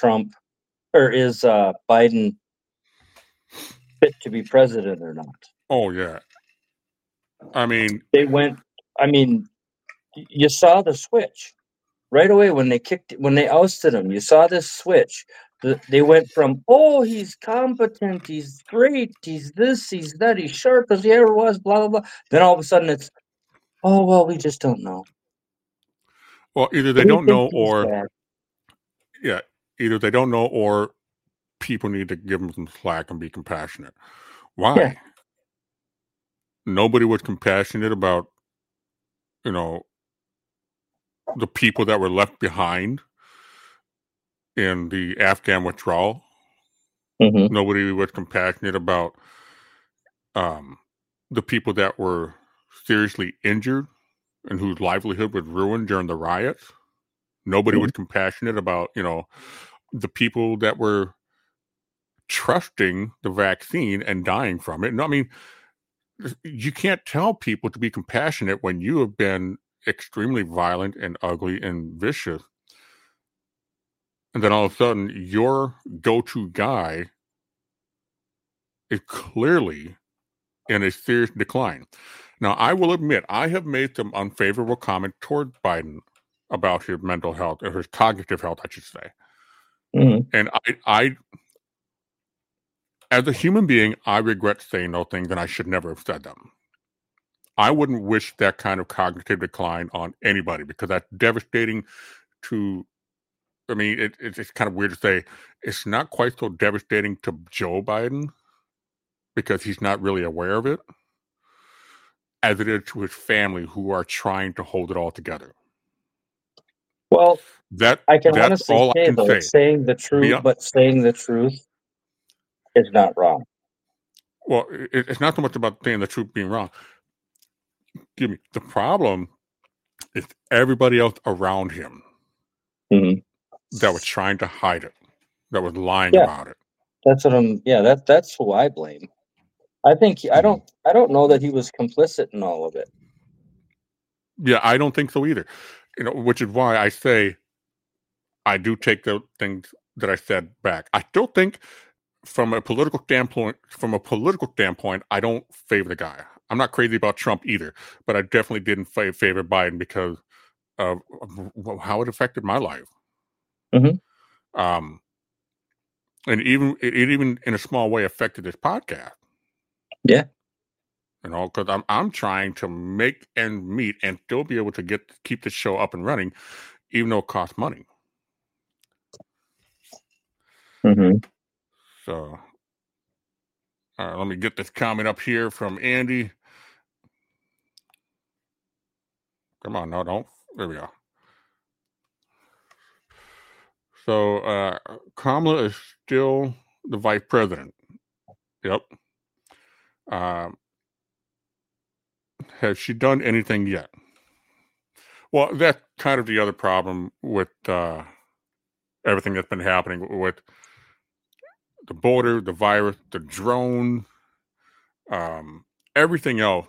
Biden fit to be president or not. Oh yeah. I mean, you saw the switch right away when they ousted him. You saw this switch. They went from, oh, he's competent, he's great, he's this, he's that, he's sharp as he ever was, blah blah blah. Then all of a sudden it's, oh well, we just don't know. Well, either they don't know, or either they don't know, or people need to give them some slack and be compassionate. Why? Yeah. Nobody was compassionate about, the people that were left behind in the Afghan withdrawal. Mm-hmm. Nobody was compassionate about the people that were seriously injured and whose livelihood was ruined during the riots. Nobody was compassionate about, the people that were trusting the vaccine and dying from it. No, I mean, you can't tell people to be compassionate when you have been extremely violent and ugly and vicious. And then all of a sudden, your go-to guy is clearly in a serious decline. Now, I will admit, I have made some unfavorable comment toward Biden about his mental health, or his cognitive health, I should say. Mm-hmm. And I, as a human being, I regret saying those things, and I should never have said them. I wouldn't wish that kind of cognitive decline on anybody, because that's devastating to, I mean, it's kind of weird to say. It's not quite so devastating to Joe Biden, because he's not really aware of it, as it is to his family, who are trying to hold it all together. Well, I can that's honestly all say, I can though, say. saying the truth, but saying the truth is not wrong. Well, it's not so much about saying the truth being wrong. Excuse me. The problem is everybody else around him that was trying to hide it, that was lying about it. That's what that's who I blame. I think I don't know that he was complicit in all of it. Yeah, I don't think so either. Which is why I say I do take the things that I said back. I still think from a political standpoint, I don't favor the guy. I'm not crazy about Trump either, but I definitely didn't favor Biden because of how it affected my life. Mm-hmm. And it even in a small way affected this podcast. Yeah. Because I'm trying to make ends meet and still be able to keep the show up and running, even though it costs money. Mm-hmm. So, let me get this comment up here from Andy. Come on, no, don't. There we go. So, Kamala is still the vice president. Yep. Has she done anything yet? Well, that's kind of the other problem with everything that's been happening with the border, the virus, the drone, everything else.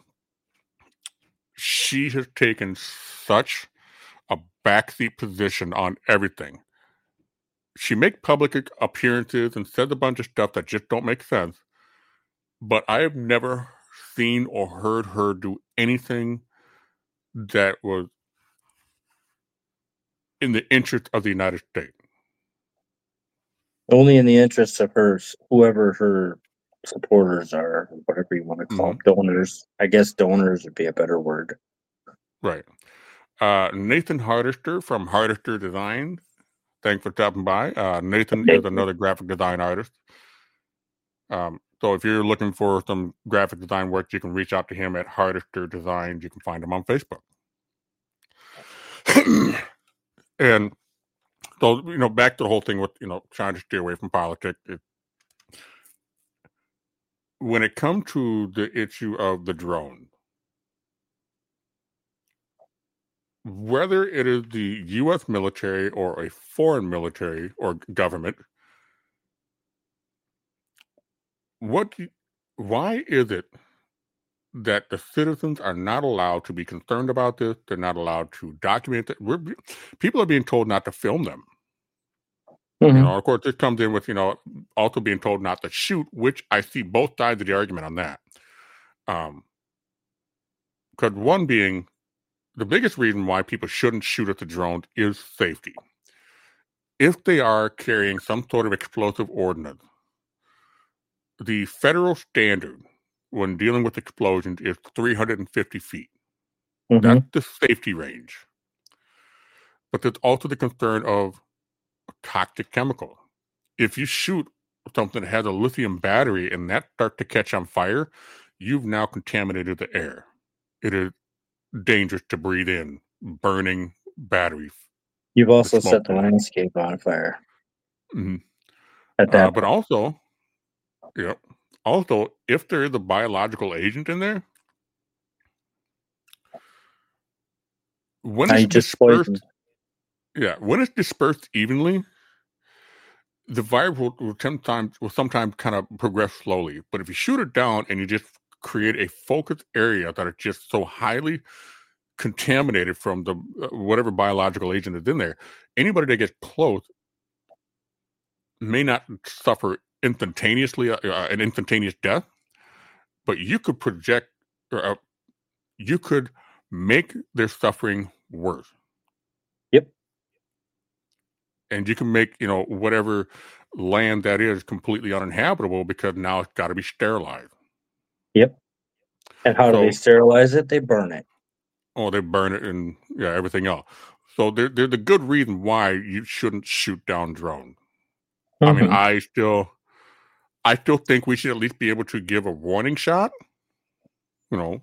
She has taken such a backseat position on everything. She makes public appearances and says a bunch of stuff that just don't make sense. But I have never seen or heard her do anything that was in the interest of the United States. Only in the interest of whoever her supporters are, whatever you want to call them, donors. I guess donors would be a better word. Right. Nathan Hardister from Hardister Design. Thanks for stopping by. Nathan is another graphic design artist. So if you're looking for some graphic design work, you can reach out to him at Hardister Design. You can find him on Facebook. And so, back to the whole thing with, trying to steer away from politics. When it comes to the issue of the drone, whether it is the U.S. military or a foreign military or government, why is it that the citizens are not allowed to be concerned about this. They're not allowed to document it. People are being told not to film them. Mhm. Of course, this comes in with, also being told not to shoot, which I see both sides of the argument on that. Because one being, the biggest reason why people shouldn't shoot at the drones is safety. If they are carrying some sort of explosive ordnance, the federal standard when dealing with explosions is 350 feet. Mhm. That's the safety range. But there's also the concern of toxic chemical. If you shoot something that has a lithium battery and that starts to catch on fire, you've now contaminated the air. It is dangerous to breathe in, burning batteries. You've also smoke set the pollution. landscape on fire Mhm. at that But point. also, if there is a biological agent in there, when Now it's you just dispersed, poisoned. when it's dispersed evenly, the virus will sometimes kind of progress slowly. But if you shoot it down and you just create a focused area that is just so highly contaminated from the whatever biological agent is in there, anybody that gets close may not suffer instantaneously an instantaneous death, but you could project, you could make their suffering worse. Yep. And you can make, whatever land that is completely uninhabitable because now it's got to be sterilized. Yep. And how do they sterilize it? They burn it. Oh, they burn it and everything else. So there's a good reason why you shouldn't shoot down drones. I mean, I still think we should at least be able to give a warning shot. Go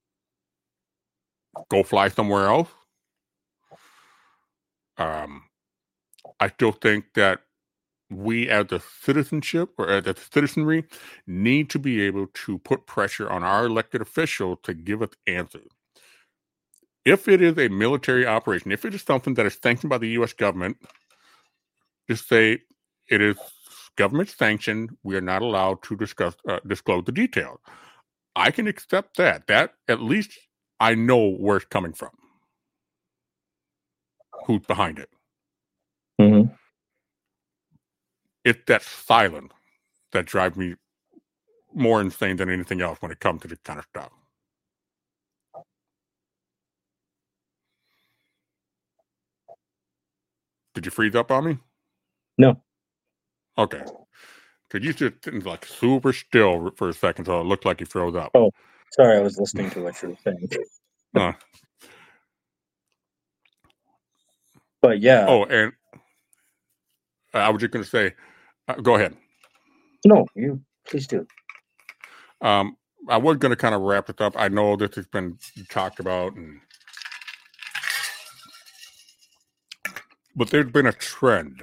fly somewhere else. I still think that we as a citizenship or as a citizenry need to be able to put pressure on our elected officials to give us answers. If it is a military operation, if it is something that is sanctioned by the U.S. government, just say it is government sanctioned. We are not allowed to disclose the details. I can accept that. That at least I know where it's coming from. Who's behind it? Mm-hmm. It's that silence that drives me more insane than anything else when it comes to this kind of stuff. Did you freeze up on me? No. Okay. Could you just like super still for a second so it looked like you froze up? Oh, sorry, I was listening to what you were saying. But yeah. Oh, and I was just going to say, go ahead. No, you please do. I was going to kind of wrap it up. I know this has been talked about, but there's been a trend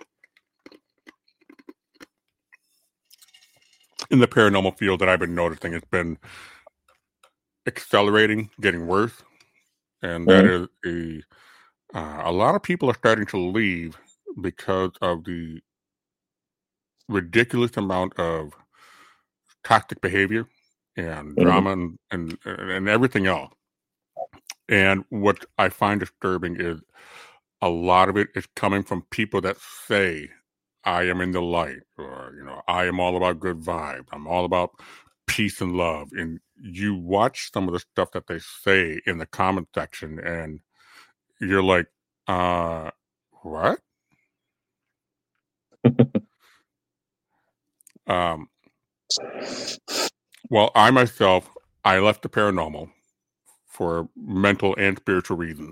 in the paranormal field that I've been noticing. It's been accelerating, getting worse, and that is a lot of people are starting to leave because of the ridiculous amount of toxic behavior and drama and everything else. And what I find disturbing is a lot of it is coming from people that say, I am in the light, or, I am all about good vibes. I'm all about peace and love. And you watch some of the stuff that they say in the comment section and you're like, what? Well, I myself, I left the paranormal for mental and spiritual reasons.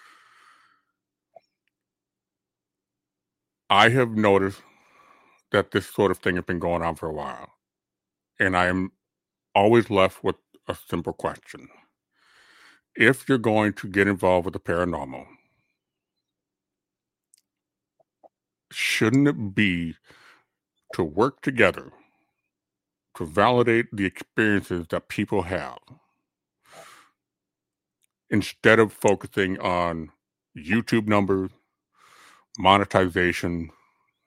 I have noticed that this sort of thing has been going on for a while. And I am always left with a simple question. If you're going to get involved with the paranormal, shouldn't it be to work together to validate the experiences that people have instead of focusing on YouTube numbers, monetization,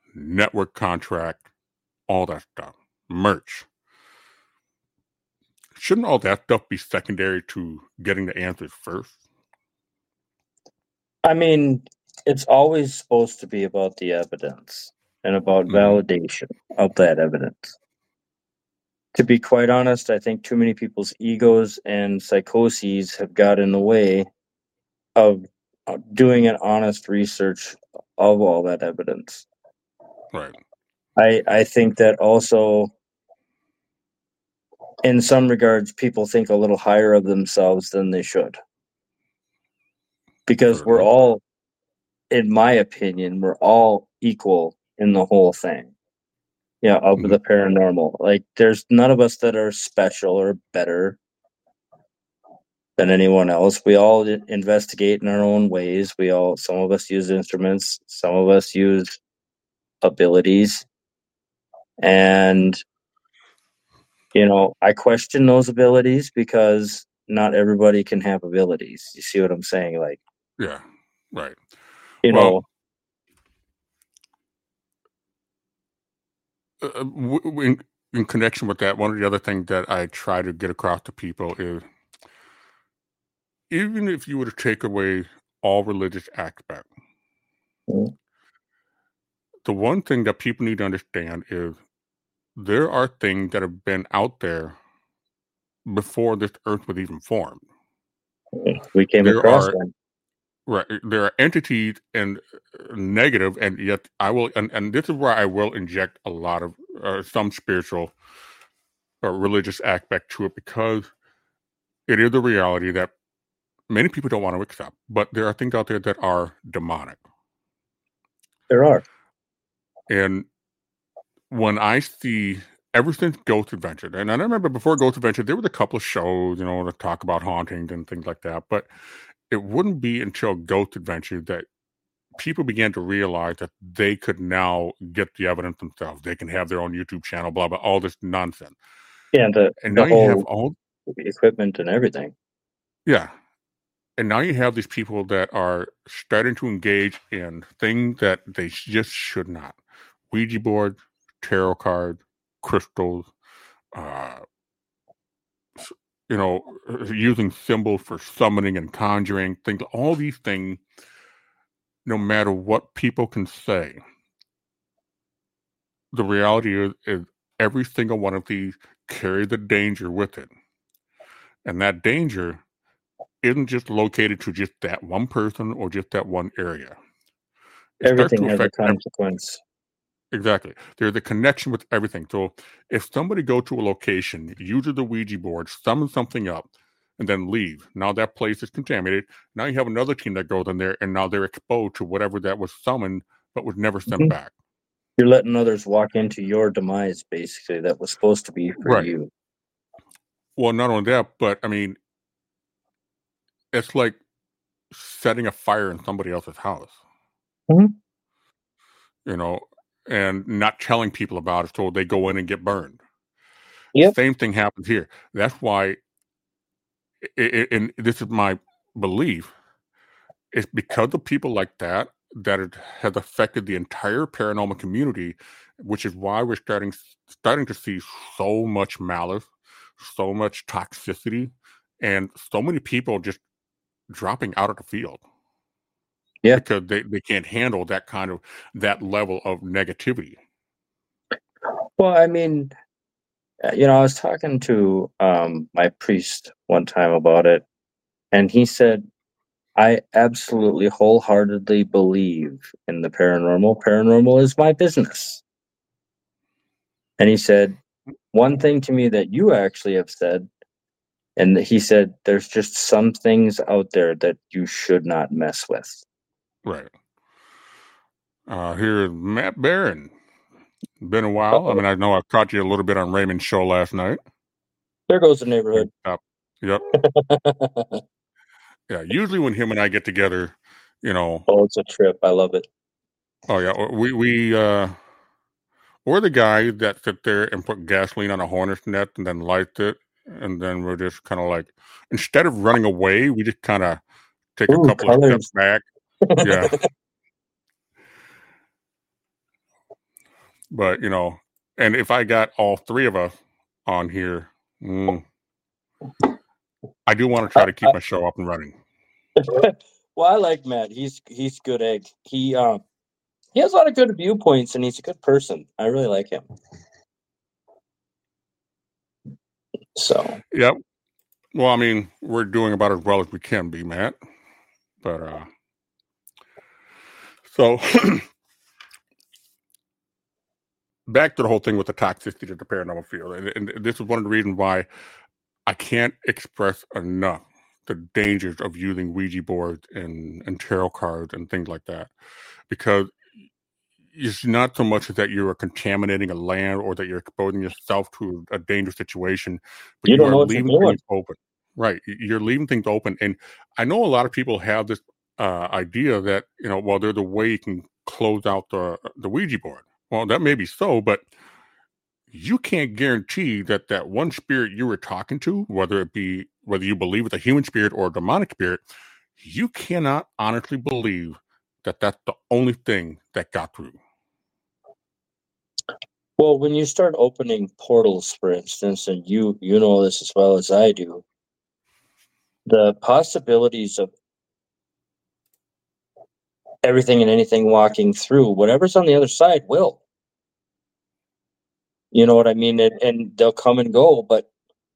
network contract, all that stuff, merch? shouldn't all that stuff be secondary to getting the answers first? I mean, it's always supposed to be about the evidence and about validation of that evidence. To be quite honest, I think too many people's egos and psychoses have got in the way of doing an honest research of all that evidence. Right. I think that also, in some regards, people think a little higher of themselves than they should. Because we're all, in my opinion, we're all equal in the whole thing. Yeah, of the paranormal. Like, there's none of us that are special or better than anyone else. We all investigate in our own ways. Some of us use instruments, some of us use abilities. And, I question those abilities because not everybody can have abilities. You see what I'm saying? Like, yeah, right. Well, in connection with that, one of the other things that I try to get across to people is, even if you were to take away all religious aspects, the one thing that people need to understand is there are things that have been out there before this earth was even formed. We came across them. Right. There are entities and negative, and yet I will, and this is where I will inject a lot of some spiritual or religious aspect to it, because it is a reality that many people don't want to accept. But there are things out there that are demonic. There are. And when I see, ever since Ghost Adventure, and I remember before Ghost Adventure, there was a couple of shows, to talk about hauntings and things like that. But it wouldn't be until Ghost Adventure that people began to realize that they could now get the evidence themselves. They can have their own YouTube channel, blah, blah, all this nonsense. Yeah, and now you have all equipment and everything. Yeah. And now you have these people that are starting to engage in things that they just should not. Ouija board, tarot card, crystals, using symbols for summoning and conjuring, things, all these things, no matter what people can say, the reality is every single one of these carry the danger with it. And that danger isn't just located to just that one person or just that one area. Everything has a consequence. Exactly. There's a connection with everything. So if somebody go to a location, uses the Ouija board, summon something up, and then leave, now that place is contaminated. Now you have another team that goes in there, and now they're exposed to whatever that was summoned but was never sent back. You're letting others walk into your demise, basically, that was supposed to be for you. Well, not only that, but I mean, it's like setting a fire in somebody else's house. And not telling people about it, so they go in and get burned. Yep. Same thing happens here. That's why, and this is my belief, it's because of people like that it has affected the entire paranormal community, which is why we're starting to see so much malice, so much toxicity, and so many people just dropping out of the field. Yeah, because they can't handle that level of negativity. Well, I mean, I was talking to my priest one time about it, and he said, I absolutely wholeheartedly believe in the paranormal. Paranormal is my business. And he said, one thing to me that you actually have said, and he said, there's just some things out there that you should not mess with. Right. Here's Matt Barron. Been a while. I mean, I know I caught you a little bit on Raymond's show last night. There goes the neighborhood. Yep. Yeah. Usually when him and I get together, Oh, it's a trip. I love it. Oh yeah. We're the guy that sit there and put gasoline on a hornet's nest and then light it. And then we're just kind of like, instead of running away, we just kind of take a couple of steps back. Yeah. But, and if I got all three of us on here, I do want to try to keep my show up and running. Well, I like Matt. He's good egg. He has a lot of good viewpoints, and he's a good person. I really like him. So Yep. Well, I mean, we're doing about as well as we can be, Matt. But so back to the whole thing with the toxicity of the paranormal field, and this is one of the reasons why I can't express enough the dangers of using Ouija boards and tarot cards and things like that, because it's not so much that you're contaminating a land or that you're exposing yourself to a dangerous situation, but you don't are know what you're leaving doing. things open. Right, you're leaving things open, and I know a lot of people have this idea that well, there's a way you can close out the Ouija board. Well, that may be so, but you can't guarantee that that one spirit you were talking to, whether you believe it's a human spirit or a demonic spirit, you cannot honestly believe that that's the only thing that got through. Well, when you start opening portals, for instance, and you know this as well as I do, the possibilities of everything and anything walking through, whatever's on the other side will. You know what I mean? And they'll come and go, but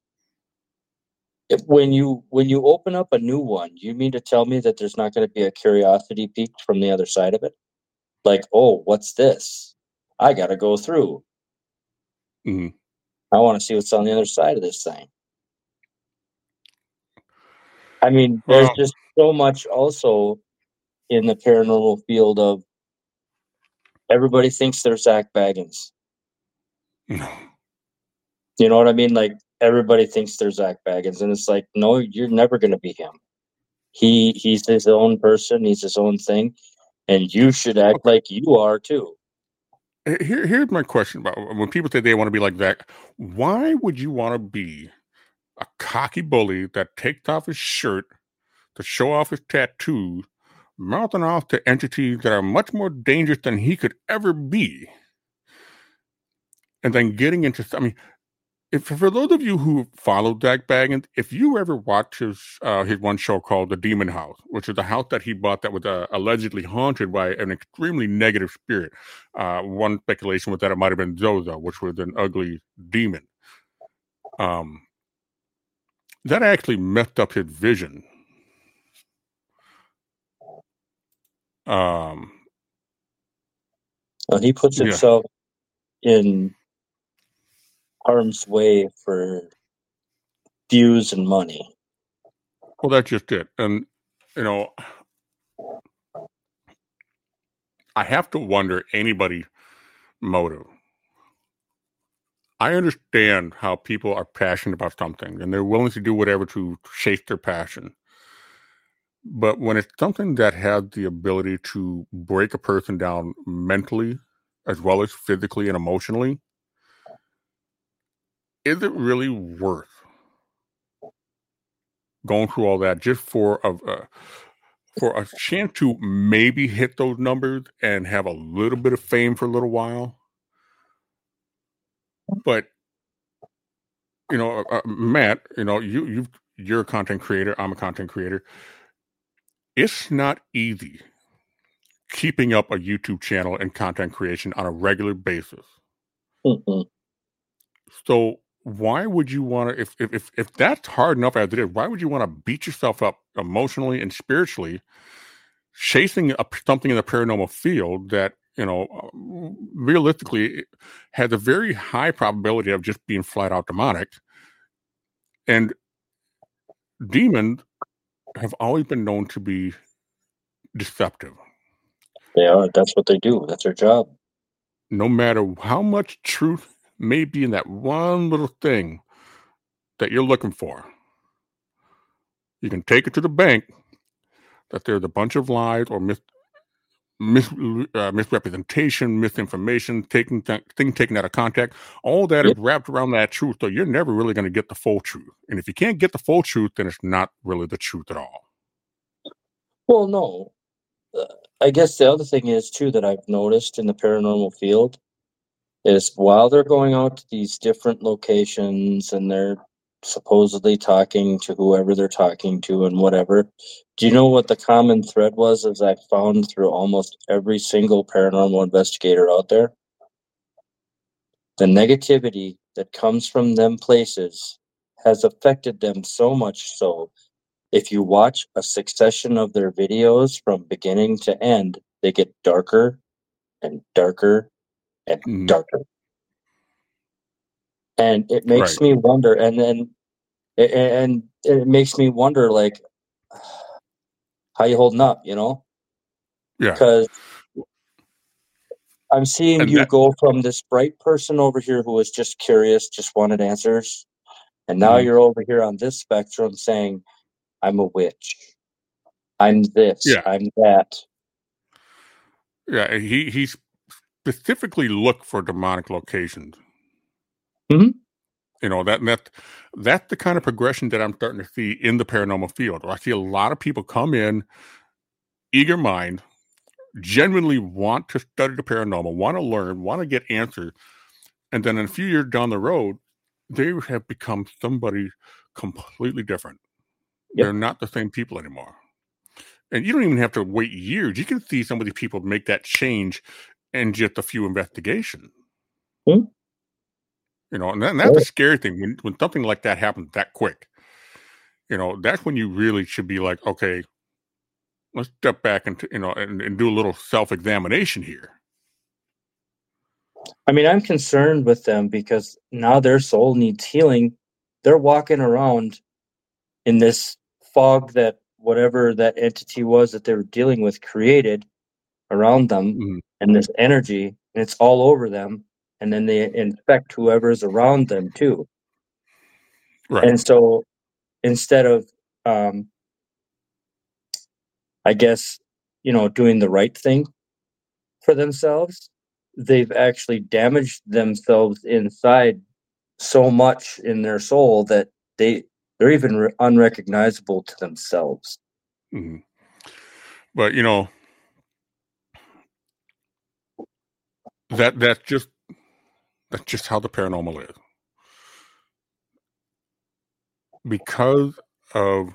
when you open up a new one, you mean to tell me that there's not going to be a curiosity piqued from the other side of it? Like, oh, what's this? I got to go through. Mm-hmm. I want to see what's on the other side of this thing. I mean, there's just so much also in the paranormal field of everybody thinks they're Zach Baggins. You know what I mean? Like, everybody thinks they're Zach Baggins, and it's like, no, you're never going to be him. He's his own person. He's his own thing, and you should act like you are too. Here's my question about when people say they want to be like Zach. Why would you want to be a cocky bully that takes off his shirt to show off his tattoos, mouthing off to entities that are much more dangerous than he could ever be, and then getting into? I mean, for those of you who follow Zach Baggins, if you ever watch his one show called The Demon House, which is a house that he bought that was allegedly haunted by an extremely negative spirit. One speculation was that it might have been Zozo, which was an ugly demon. That actually messed up his vision. Well, he puts himself in harm's way for views and money. Well, that's just it. And, I have to wonder anybody's motive. I understand how people are passionate about something and they're willing to do whatever to chase their passion. But when it's something that has the ability to break a person down mentally as well as physically and emotionally, is it really worth going through all that just for a chance to maybe hit those numbers and have a little bit of fame for a little while? But Matt, you're a content creator. I'm a content creator. It's not easy keeping up a YouTube channel and content creation on a regular basis. Mm-hmm. So why would you want to, if that's hard enough as it is, why would you want to beat yourself up emotionally and spiritually chasing something in the paranormal field that, realistically has a very high probability of just being flat out demonic? And demons have always been known to be deceptive. They are. That's what they do. That's their job. No matter how much truth may be in that one little thing that you're looking for, you can take it to the bank that there's a bunch of lies or misrepresentation, misinformation, things taken out of context. All that is wrapped around that truth, so you're never really going to get the full truth. And if you can't get the full truth, then it's not really the truth at all. Well, no. I guess the other thing is, too, that I've noticed in the paranormal field is while they're going out to these different locations and they're supposedly talking to whoever they're talking to and whatever. Do you know what the common thread was as I found through almost every single paranormal investigator out there? The negativity that comes from them places has affected them so much so. If you watch a succession of their videos from beginning to end, they get darker and darker and Mhm. darker. And it makes Right. me wonder, and it makes me wonder, like, how you holding up, you know? Yeah. Because I'm seeing And you that, go from this bright person over here who was just curious, just wanted answers, and now mhm. you're over here on this spectrum saying, I'm a witch. I'm this. Yeah. I'm that. Yeah. He specifically looked for demonic locations. Mhm. You know, that's the kind of progression that I'm starting to see in the paranormal field. I see a lot of people come in, eager mind, genuinely want to study the paranormal, want to learn, want to get answers, and then in a few years down the road, they have become somebody completely different. Yep. They're not the same people anymore. And you don't even have to wait years. You can see some of these people make that change in just a few investigations. Mhm. You know, and that's the Right. scary thing when something like that happens that quick. You know, that's when you really should be like, okay, let's step back and and do a little self examination here. I mean, I'm concerned with them because now their soul needs healing. They're walking around in this fog that whatever that entity was that they were dealing with created around them, Mhm. and this energy, and it's all over them, and then they infect whoever's around them too. Right. And so instead of, um, I guess, doing the right thing for themselves, they've actually damaged themselves inside so much in their soul that they're even unrecognizable to themselves. Mhm. But you know that that's just how the paranormal is because of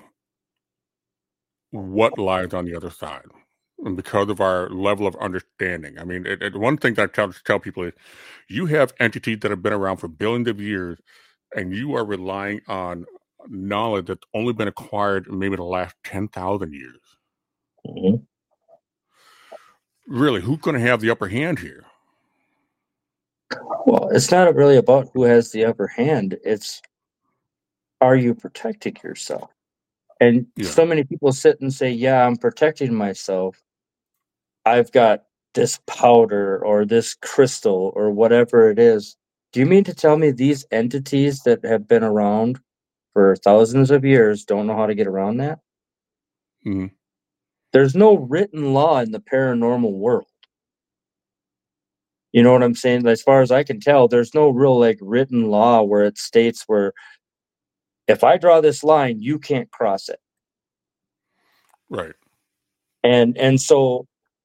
what lies on the other side and because of our level of understanding. I mean, one thing that I tell people is you have entities that have been around for billions of years, and you are relying on knowledge that's only been acquired in maybe the last 10,000 years. Mhm. Really, who's going to have the upper hand here? Well, it's not really about who has the upper hand. It's, are you protecting yourself? And Yeah. so many people sit and say, yeah, I'm protecting myself. I've got this powder or this crystal or whatever it is. Do you mean to tell me these entities that have been around for thousands of years don't know how to get around that? Mhm. There's no written law in the paranormal world. You know what I'm saying? As far as I can tell, there's no real like written law where it states where if I draw this line, you can't cross it. Right. And so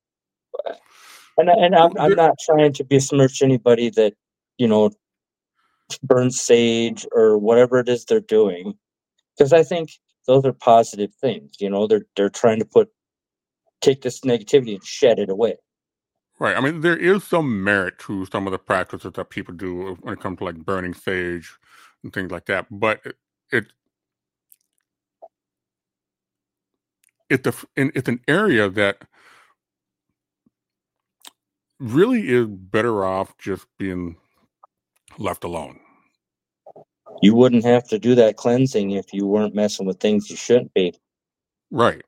and Well, I'm not trying to besmirch anybody that, you know, burns sage or whatever it is they're doing, because I think those are positive things. You know, they're trying to take this negativity and shed it away. right. I mean, there is some merit to some of the practices that people do when it comes to like burning sage and things like that. But it it's an area that really is better off just being left alone. You wouldn't have to do that cleansing if you weren't messing with things you shouldn't be. Right.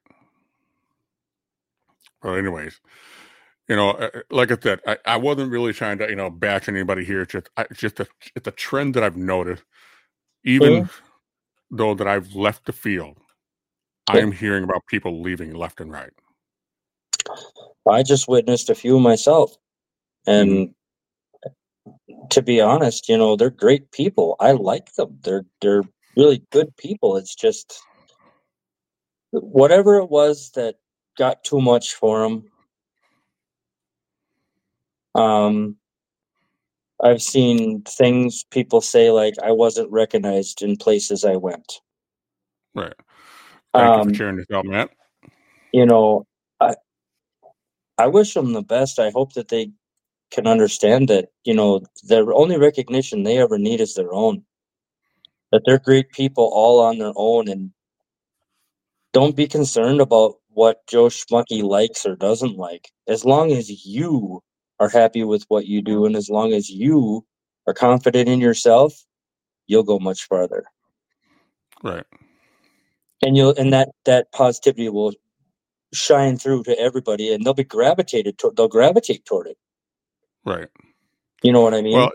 Well, anyways, like I said, I wasn't really trying to bash anybody here. It's a trend that I've noticed. Even Mhm. though that I've left the field, I Yeah. am hearing about people leaving left and right. I just witnessed a few myself, Mhm. and to be honest, they're great people. I like them. They're really good people. It's just whatever it was that got too much for them. Um, I've seen things people say like I wasn't recognized in places I went. Right. Thank you for sharing this out, Matt. You know, I wish them the best. I hope that they can understand that, you know, the only recognition they ever need is their own. That they're great people all on their own, and don't be concerned about what Joe Schmucky likes or doesn't like. As long as you are happy with what you do, and as long as you are confident in yourself, you'll go much farther. Right. And that positivity will shine through to everybody, and they'll gravitate toward it. Right. You know what I mean? Well,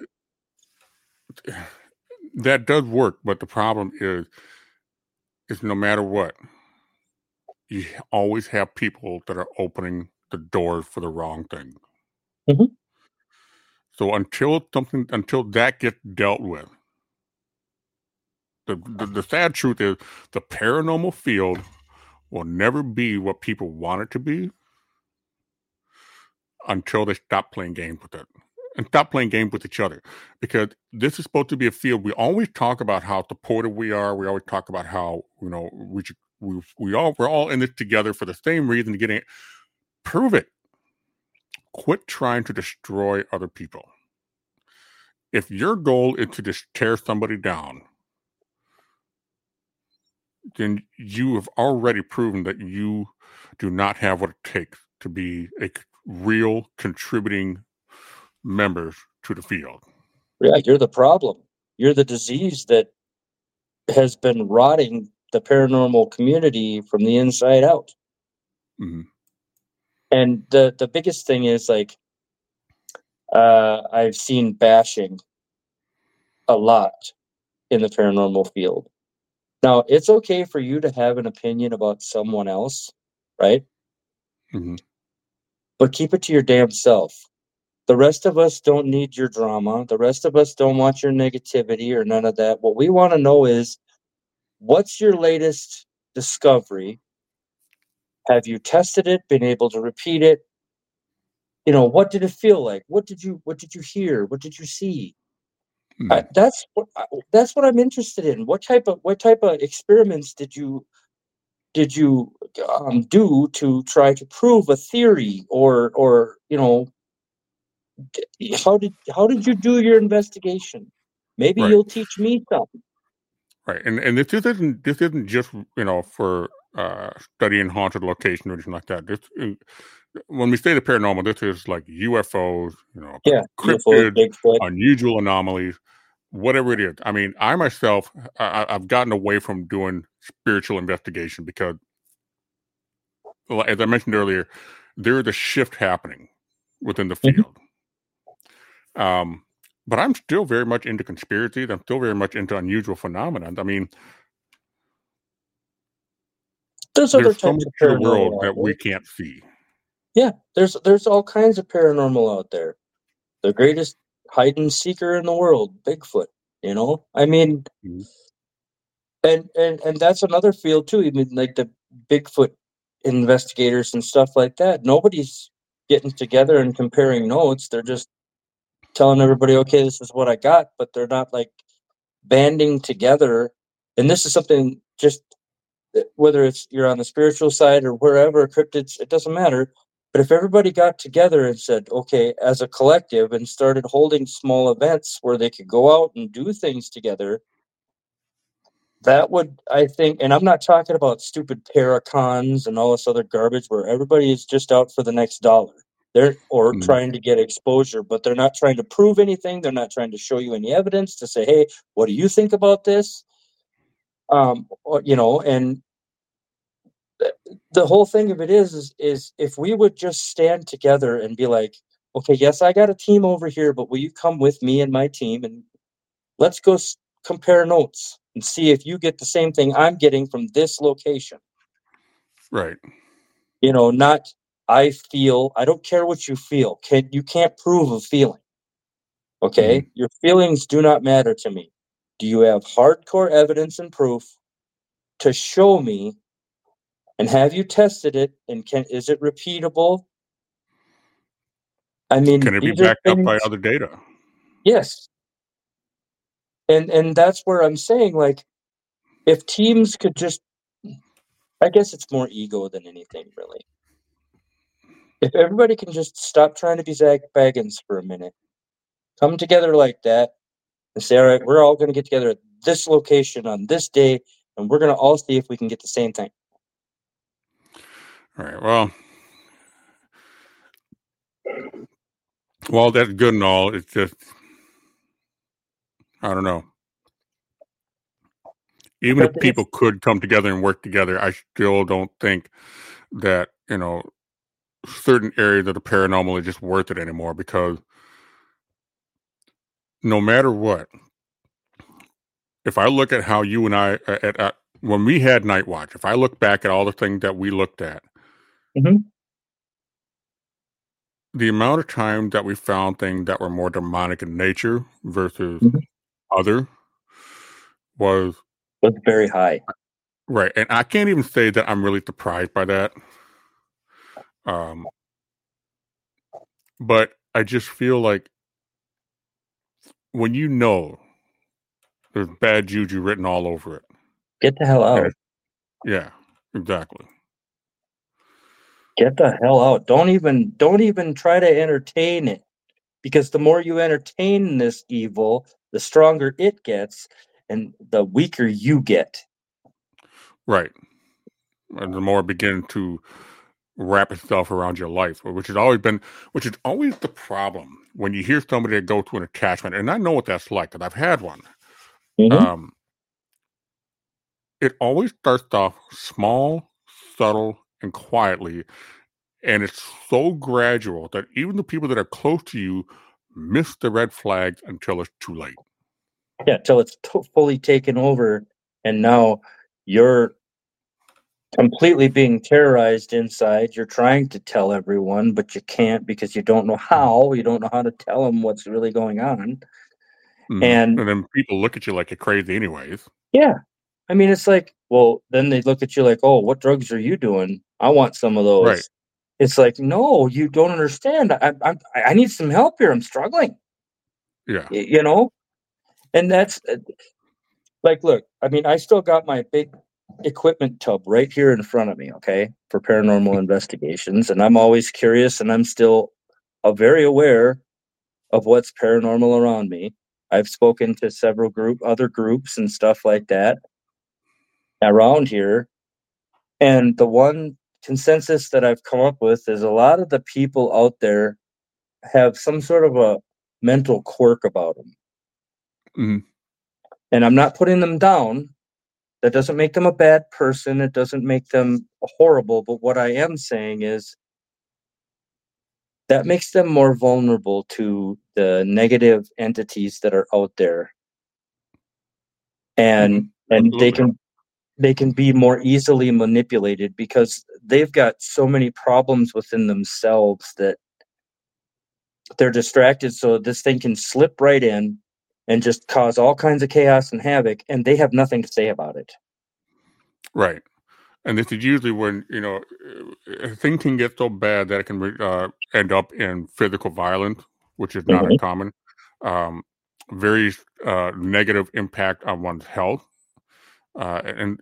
that does work, but the problem is no matter what, you always have people that are opening the doors for the wrong thing. Mm-hmm. So until that gets dealt with, the sad truth is the paranormal field will never be what people want it to be until they stop playing games with it and stop playing games with each other. Because this is supposed to be a field. We always talk about how supportive we are. We always talk about how, you know, we're all in this together for the same reason, to get it. Prove it. Quit trying to destroy other people. If your goal is to just tear somebody down, then you have already proven that you do not have what it takes to be a real contributing member to the field. Yeah, you're the problem. You're the disease that has been rotting the paranormal community from the inside out. Mm-hmm. And the biggest thing is, like, I've seen bashing a lot in the paranormal field. Now, it's okay for you to have an opinion about someone else, right? Mm-hmm. But keep it to your damn self. The rest of us don't need your drama. The rest of us don't want your negativity or none of that. What we want to know is, what's your latest discovery? Have you tested it, been able to repeat it? You know, what did it feel like? What did you hear? What did you see? Mm-hmm. That's what I'm interested in. What type of experiments did you do to try to prove a theory, or you know, how did you do your investigation? Maybe Right. you'll teach me something. Right. And this isn't just, you know, for studying haunted location or anything like that. When we say the paranormal, this is like UFOs, you know, cryptids, UFOs, Bigfoot, unusual anomalies, whatever it is. I mean, I myself, I've gotten away from doing spiritual investigation because, as I mentioned earlier, there is a shift happening within the field. Mm-hmm. But I'm still very much into conspiracies. I'm still very much into unusual phenomena. I mean, there's so much of the world that we can't see. Yeah, there's all kinds of paranormal out there. The greatest hide and seeker in the world, Bigfoot. You know, I mean, mm-hmm. and that's another field too. I mean, like the Bigfoot investigators and stuff like that. Nobody's getting together and comparing notes. They're just telling everybody, okay, this is what I got, but they're not like banding together. And this is something, just whether it's you're on the spiritual side or wherever, cryptids, it doesn't matter. But if everybody got together and said, okay, as a collective, and started holding small events where they could go out and do things together, that would, I think, and I'm not talking about stupid paracons and all this other garbage where everybody is just out for the next dollar. They're trying to get exposure, but they're not trying to prove anything. They're not trying to show you any evidence to say, hey, what do you think about this? You know, and the whole thing of it is if we would just stand together and be like, okay, yes, I got a team over here, but will you come with me and my team, and let's go compare notes and see if you get the same thing I'm getting from this location. Right. You know, not I don't care what you feel. You can't prove a feeling. Okay? Mm-hmm. Your feelings do not matter to me. Do you have hardcore evidence and proof to show me? And have you tested it? And is it repeatable? I mean, can it be backed up by other data? Yes. And that's where I'm saying, like, if teams could just, I guess it's more ego than anything, really. If everybody can just stop trying to be Zach Baggins for a minute, come together like that, and say, all right, we're all going to get together at this location on this day, and we're going to all see if we can get the same thing. All right. Well, that's good and all. It's just, I don't know. Even if people could come together and work together, I still don't think that, certain areas of the paranormal are just worth it anymore, because no matter what, if I look at how you and I, when we had Night Watch, if I look back at all the things that we looked at, the amount of time that we found things that were more demonic in nature versus other was very high. Right. And I can't even say that I'm really surprised by that. But I just feel like when there's bad juju written all over it. Get the hell out. Yeah, exactly. Get the hell out. Don't even try to entertain it. Because the more you entertain this evil, the stronger it gets and the weaker you get. Right. And the more it begins to wrap itself around your life, which is always the problem when you hear somebody that go to an attachment. And I know what that's like, because I've had one. It always starts off small, subtle, and quietly. And it's so gradual that even the people that are close to you miss the red flags until it's too late. Yeah, till it's fully taken over, and now you're completely being terrorized inside. You're trying to tell everyone, but you can't because you don't know how. You don't know how to tell them what's really going on. And then people look at you like you're crazy anyways. Yeah. I mean, it's like, well, then they look at you like, oh, what drugs are you doing? I want some of those. Right. It's like, no, you don't understand. I need some help here. I'm struggling. Yeah. And that's like, look, I mean, I still got my big equipment tub right here in front of me, okay, for paranormal investigations. And I'm always curious, and I'm still very aware of what's paranormal around me. I've spoken to several other groups and stuff like that around here. And the one consensus that I've come up with is a lot of the people out there have some sort of a mental quirk about them. And I'm not putting them down. That doesn't make them a bad person. It doesn't make them horrible. But what I am saying is that makes them more vulnerable to the negative entities that are out there. And they can be more easily manipulated because they've got so many problems within themselves that they're distracted. So this thing can slip right in and just cause all kinds of chaos and havoc, and they have nothing to say about it. Right. And this is usually when, a thing can get so bad that it can end up in physical violence, which is not uncommon. Very negative impact on one's health. And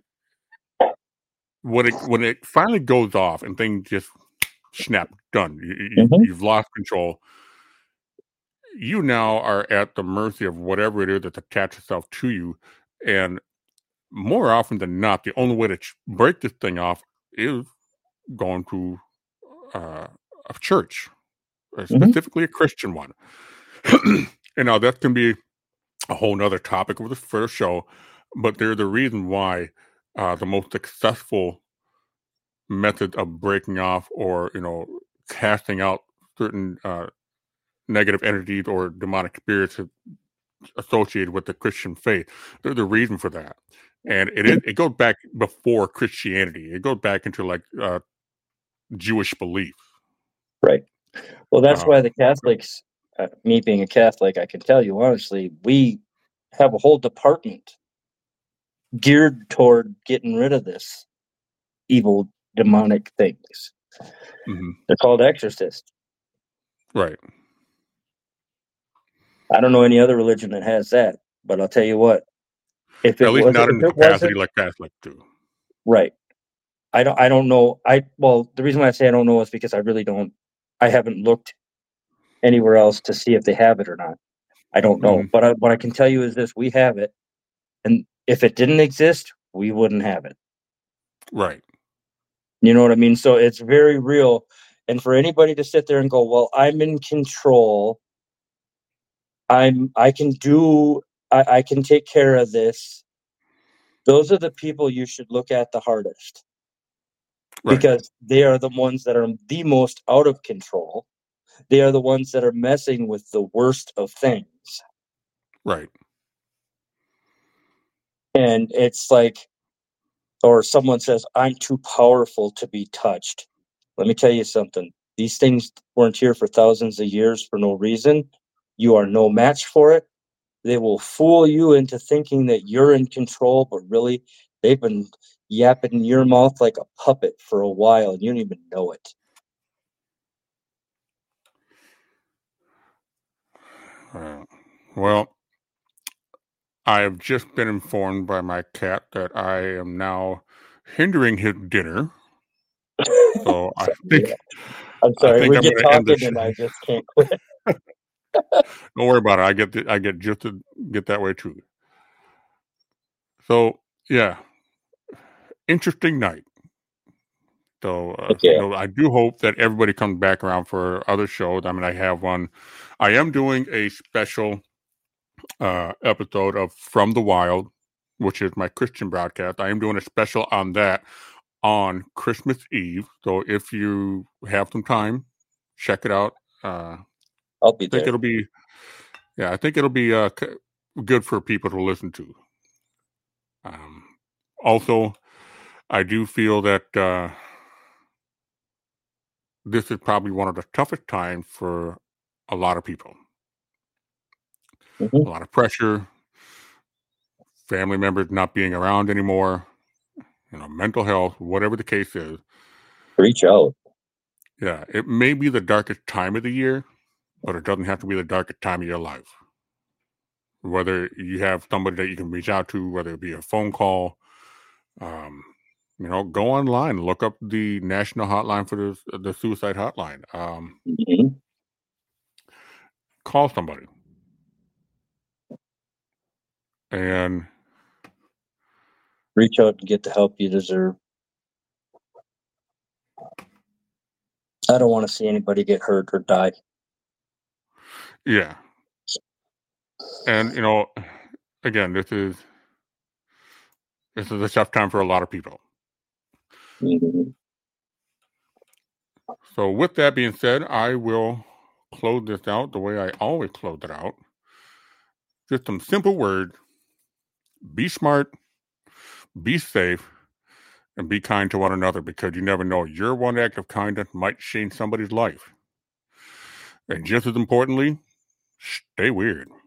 when it finally goes off and things just snap, done, you've lost control. You now are at the mercy of whatever it is that's attached itself to you. And more often than not, the only way to break this thing off is going to a church, specifically a Christian one. And now that can be a whole nother topic for the show, but they're the reason why the most successful method of breaking off or, casting out certain negative entities or demonic spirits associated with the Christian faith. They're the reason for that. And it goes back before Christianity. It goes back into like Jewish belief. Right. Well, that's why the Catholics, me being a Catholic, I can tell you honestly, we have a whole department geared toward getting rid of this evil demonic things. They're called exorcists. Right. I don't know any other religion that has that, but I'll tell you what. If it At least was, not if in the it capacity wasn't, like Catholic do. right. I don't know. The reason why I say I don't know is because I really don't. I haven't looked anywhere else to see if they have it or not. I don't know. But what I can tell you is this: we have it, and if it didn't exist, we wouldn't have it. Right. You know what I mean? So it's very real. And for anybody to sit there and go, "Well, I'm in control. I can do. I can take care of this." Those are the people you should look at the hardest. Right. Because they are the ones that are the most out of control. They are the ones that are messing with the worst of things. Right. And it's like, or someone says, I'm too powerful to be touched. Let me tell you something. These things weren't here for thousands of years for no reason. You are no match for it. They will fool you into thinking that you're in control, but really, they've been yapping in your mouth like a puppet for a while, and you don't even know it. Well, I have just been informed by my cat that I am now hindering his dinner. So I think I'm sorry, we I'm get going to end the talking show. and I just can't quit. Don't worry about it. I get just to get that way too. So yeah, interesting night. So I do hope that everybody comes back around for other shows. I mean, I have one. I am doing a special episode of From the Wild, which is my Christian broadcast. I am doing a special on that on Christmas Eve. So if you have some time, check it out. I'll be there. I think it'll be good for people to listen to. Also, I do feel that this is probably one of the toughest times for a lot of people. Mm-hmm. A lot of pressure, family members not being around anymore, mental health, whatever the case is. Reach out. Yeah, it may be the darkest time of the year, but it doesn't have to be the darkest time of your life. Whether you have somebody that you can reach out to, whether it be a phone call, go online, look up the national hotline for the suicide hotline. Call somebody. And reach out and get the help you deserve. I don't want to see anybody get hurt or die. Yeah. And, again, this is a tough time for a lot of people. Mm-hmm. So with that being said, I will close this out the way I always close it out. Just some simple words. Be smart, be safe, and be kind to one another, because you never know. Your one act of kindness might change somebody's life. And just as importantly, stay weird.